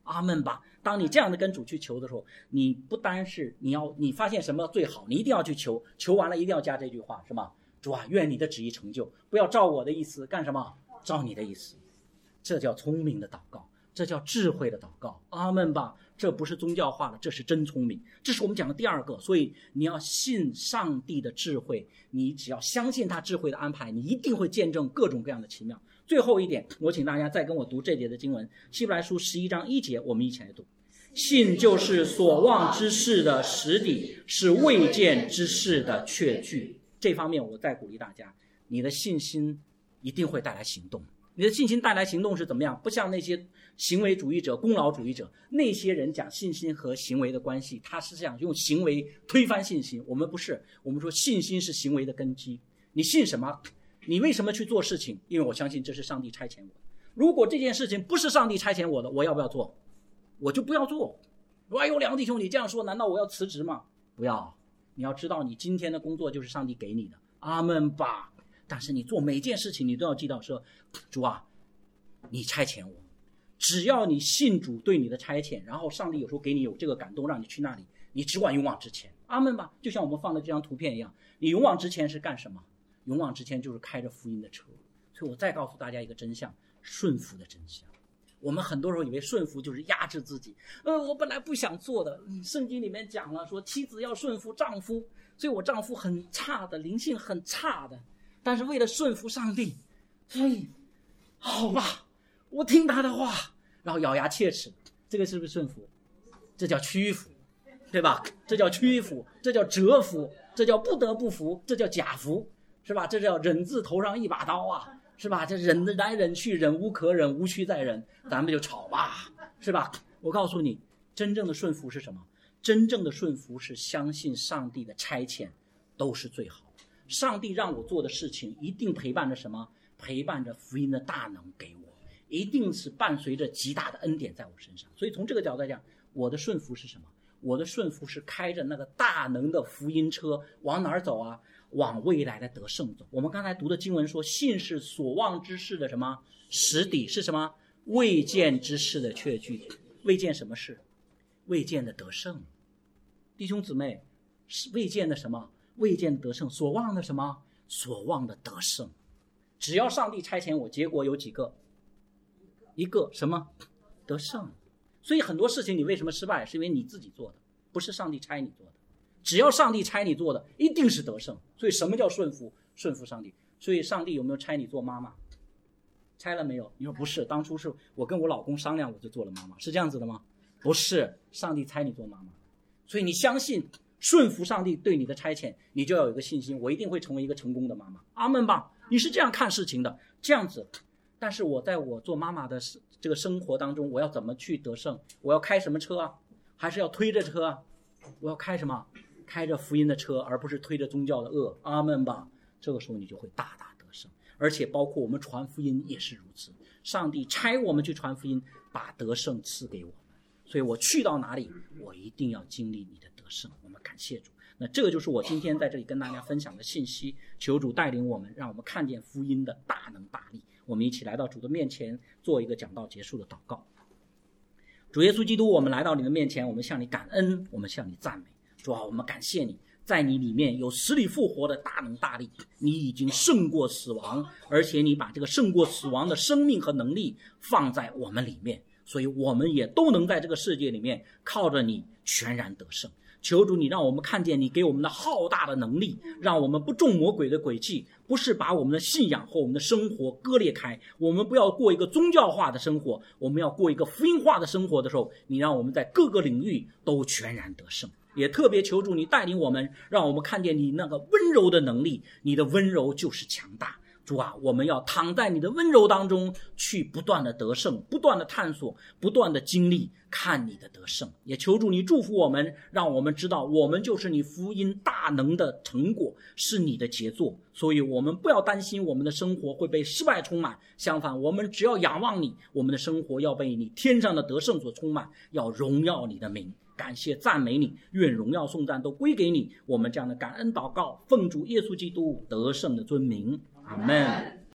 阿们吧。当你这样的跟主去求的时候，你不单是你要你发现什么最好，你一定要去求，求完了一定要加这句话，是吗？主啊，愿你的旨意成就，不要照我的意思干什么，照你的意思。这叫聪明的祷告，这叫智慧的祷告。阿们吧。这不是宗教化的，这是真聪明。这是我们讲的第二个。所以你要信上帝的智慧，你只要相信他智慧的安排，你一定会见证各种各样的奇妙。最后一点，我请大家再跟我读这节的经文，希伯来书十一章一节，我们一起来读。信就是所望之事的实底，是未见之事的确据。这方面我再鼓励大家，你的信心一定会带来行动。你的信心带来行动是怎么样？不像那些行为主义者、功劳主义者，那些人讲信心和行为的关系，他是想用行为推翻信心。我们不是，我们说信心是行为的根基。你信什么？你为什么去做事情？因为我相信这是上帝差遣我的。如果这件事情不是上帝差遣我的，我要不要做？我就不要做。哎呦，两个弟兄，你这样说，难道我要辞职吗？不要。你要知道，你今天的工作就是上帝给你的。阿们吧。但是你做每件事情，你都要记到说，主啊，你差遣我。只要你信主对你的差遣，然后上帝有时候给你有这个感动，让你去那里，你只管勇往直前。阿们吧。就像我们放的这张图片一样，你勇往直前是干什么？勇往直前就是开着福音的车。所以我再告诉大家一个真相，顺服的真相。我们很多时候以为顺服就是压制自己，呃，我本来不想做的。圣经里面讲了，说妻子要顺服丈夫，所以我丈夫很差的，灵性很差的，但是为了顺服上帝，所以好吧，我听他的话，然后咬牙切齿。这个是不是顺服？这叫屈服，对吧？这叫屈服，这叫折服，这叫不得不服，这叫假服，是吧？这叫忍字头上一把刀啊，是吧？这忍来忍去，忍无可忍，无需再忍，咱们就吵吧，是吧？我告诉你，真正的顺服是什么？真正的顺服是相信上帝的差遣都是最好。上帝让我做的事情一定陪伴着什么？陪伴着福音的大能给我，一定是伴随着极大的恩典在我身上。所以从这个角度来讲，我的顺服是什么？我的顺服是开着那个大能的福音车，往哪儿走啊？往未来的得胜走。我们刚才读的经文说，信是所望之事的什么？实底。是什么？未见之事的确据。未见什么事？未见的得胜。弟兄姊妹，未见的什么？未见的得胜。所望的什么？所望的得胜。只要上帝差遣我，结果有几个？一个什么？得胜。所以很多事情你为什么失败，是因为你自己做的，不是上帝差你做的。只要上帝差你做的，一定是得胜。所以什么叫顺服？顺服上帝。所以上帝有没有差你做妈妈？差了没有？你说不是，当初是我跟我老公商量，我就做了妈妈，是这样子的吗？不是，上帝差你做妈妈。所以你相信顺服上帝对你的差遣，你就要有一个信心，我一定会成为一个成功的妈妈。阿们吧。你是这样看事情的，这样子。但是我在我做妈妈的这个生活当中，我要怎么去得胜？我要开什么车啊？还是要推着车啊？我要开什么？开着福音的车，而不是推着宗教的恶。阿们吧。这个时候你就会大大得胜。而且包括我们传福音也是如此，上帝差我们去传福音，把得胜赐给我们。所以我去到哪里，我一定要经历你的得胜。我们感谢主。那这个就是我今天在这里跟大家分享的信息。求主带领我们，让我们看见福音的大能大力。我们一起来到主的面前，做一个讲道结束的祷告。主耶稣基督，我们来到你的面前，我们向你感恩，我们向你赞美。主啊，我们感谢你，在你里面有死里复活的大能大力，你已经胜过死亡，而且你把这个胜过死亡的生命和能力放在我们里面，所以我们也都能在这个世界里面靠着你全然得胜。求主你让我们看见你给我们的浩大的能力，让我们不中魔鬼的诡计，不是把我们的信仰和我们的生活割裂开。我们不要过一个宗教化的生活，我们要过一个福音化的生活的时候，你让我们在各个领域都全然得胜。也特别求主你带领我们，让我们看见你那个温柔的能力，你的温柔就是强大。主啊，我们要躺在你的温柔当中，去不断的得胜，不断的探索，不断的经历，看你的得胜。也求主你祝福我们，让我们知道我们就是你福音大能的成果，是你的杰作。所以我们不要担心我们的生活会被失败充满，相反，我们只要仰望你，我们的生活要被你天上的得胜所充满，要荣耀你的名。感谢赞美你，愿荣耀颂赞都归给你。我们这样的感恩祷告，奉主耶稣基督得胜的尊名，阿们。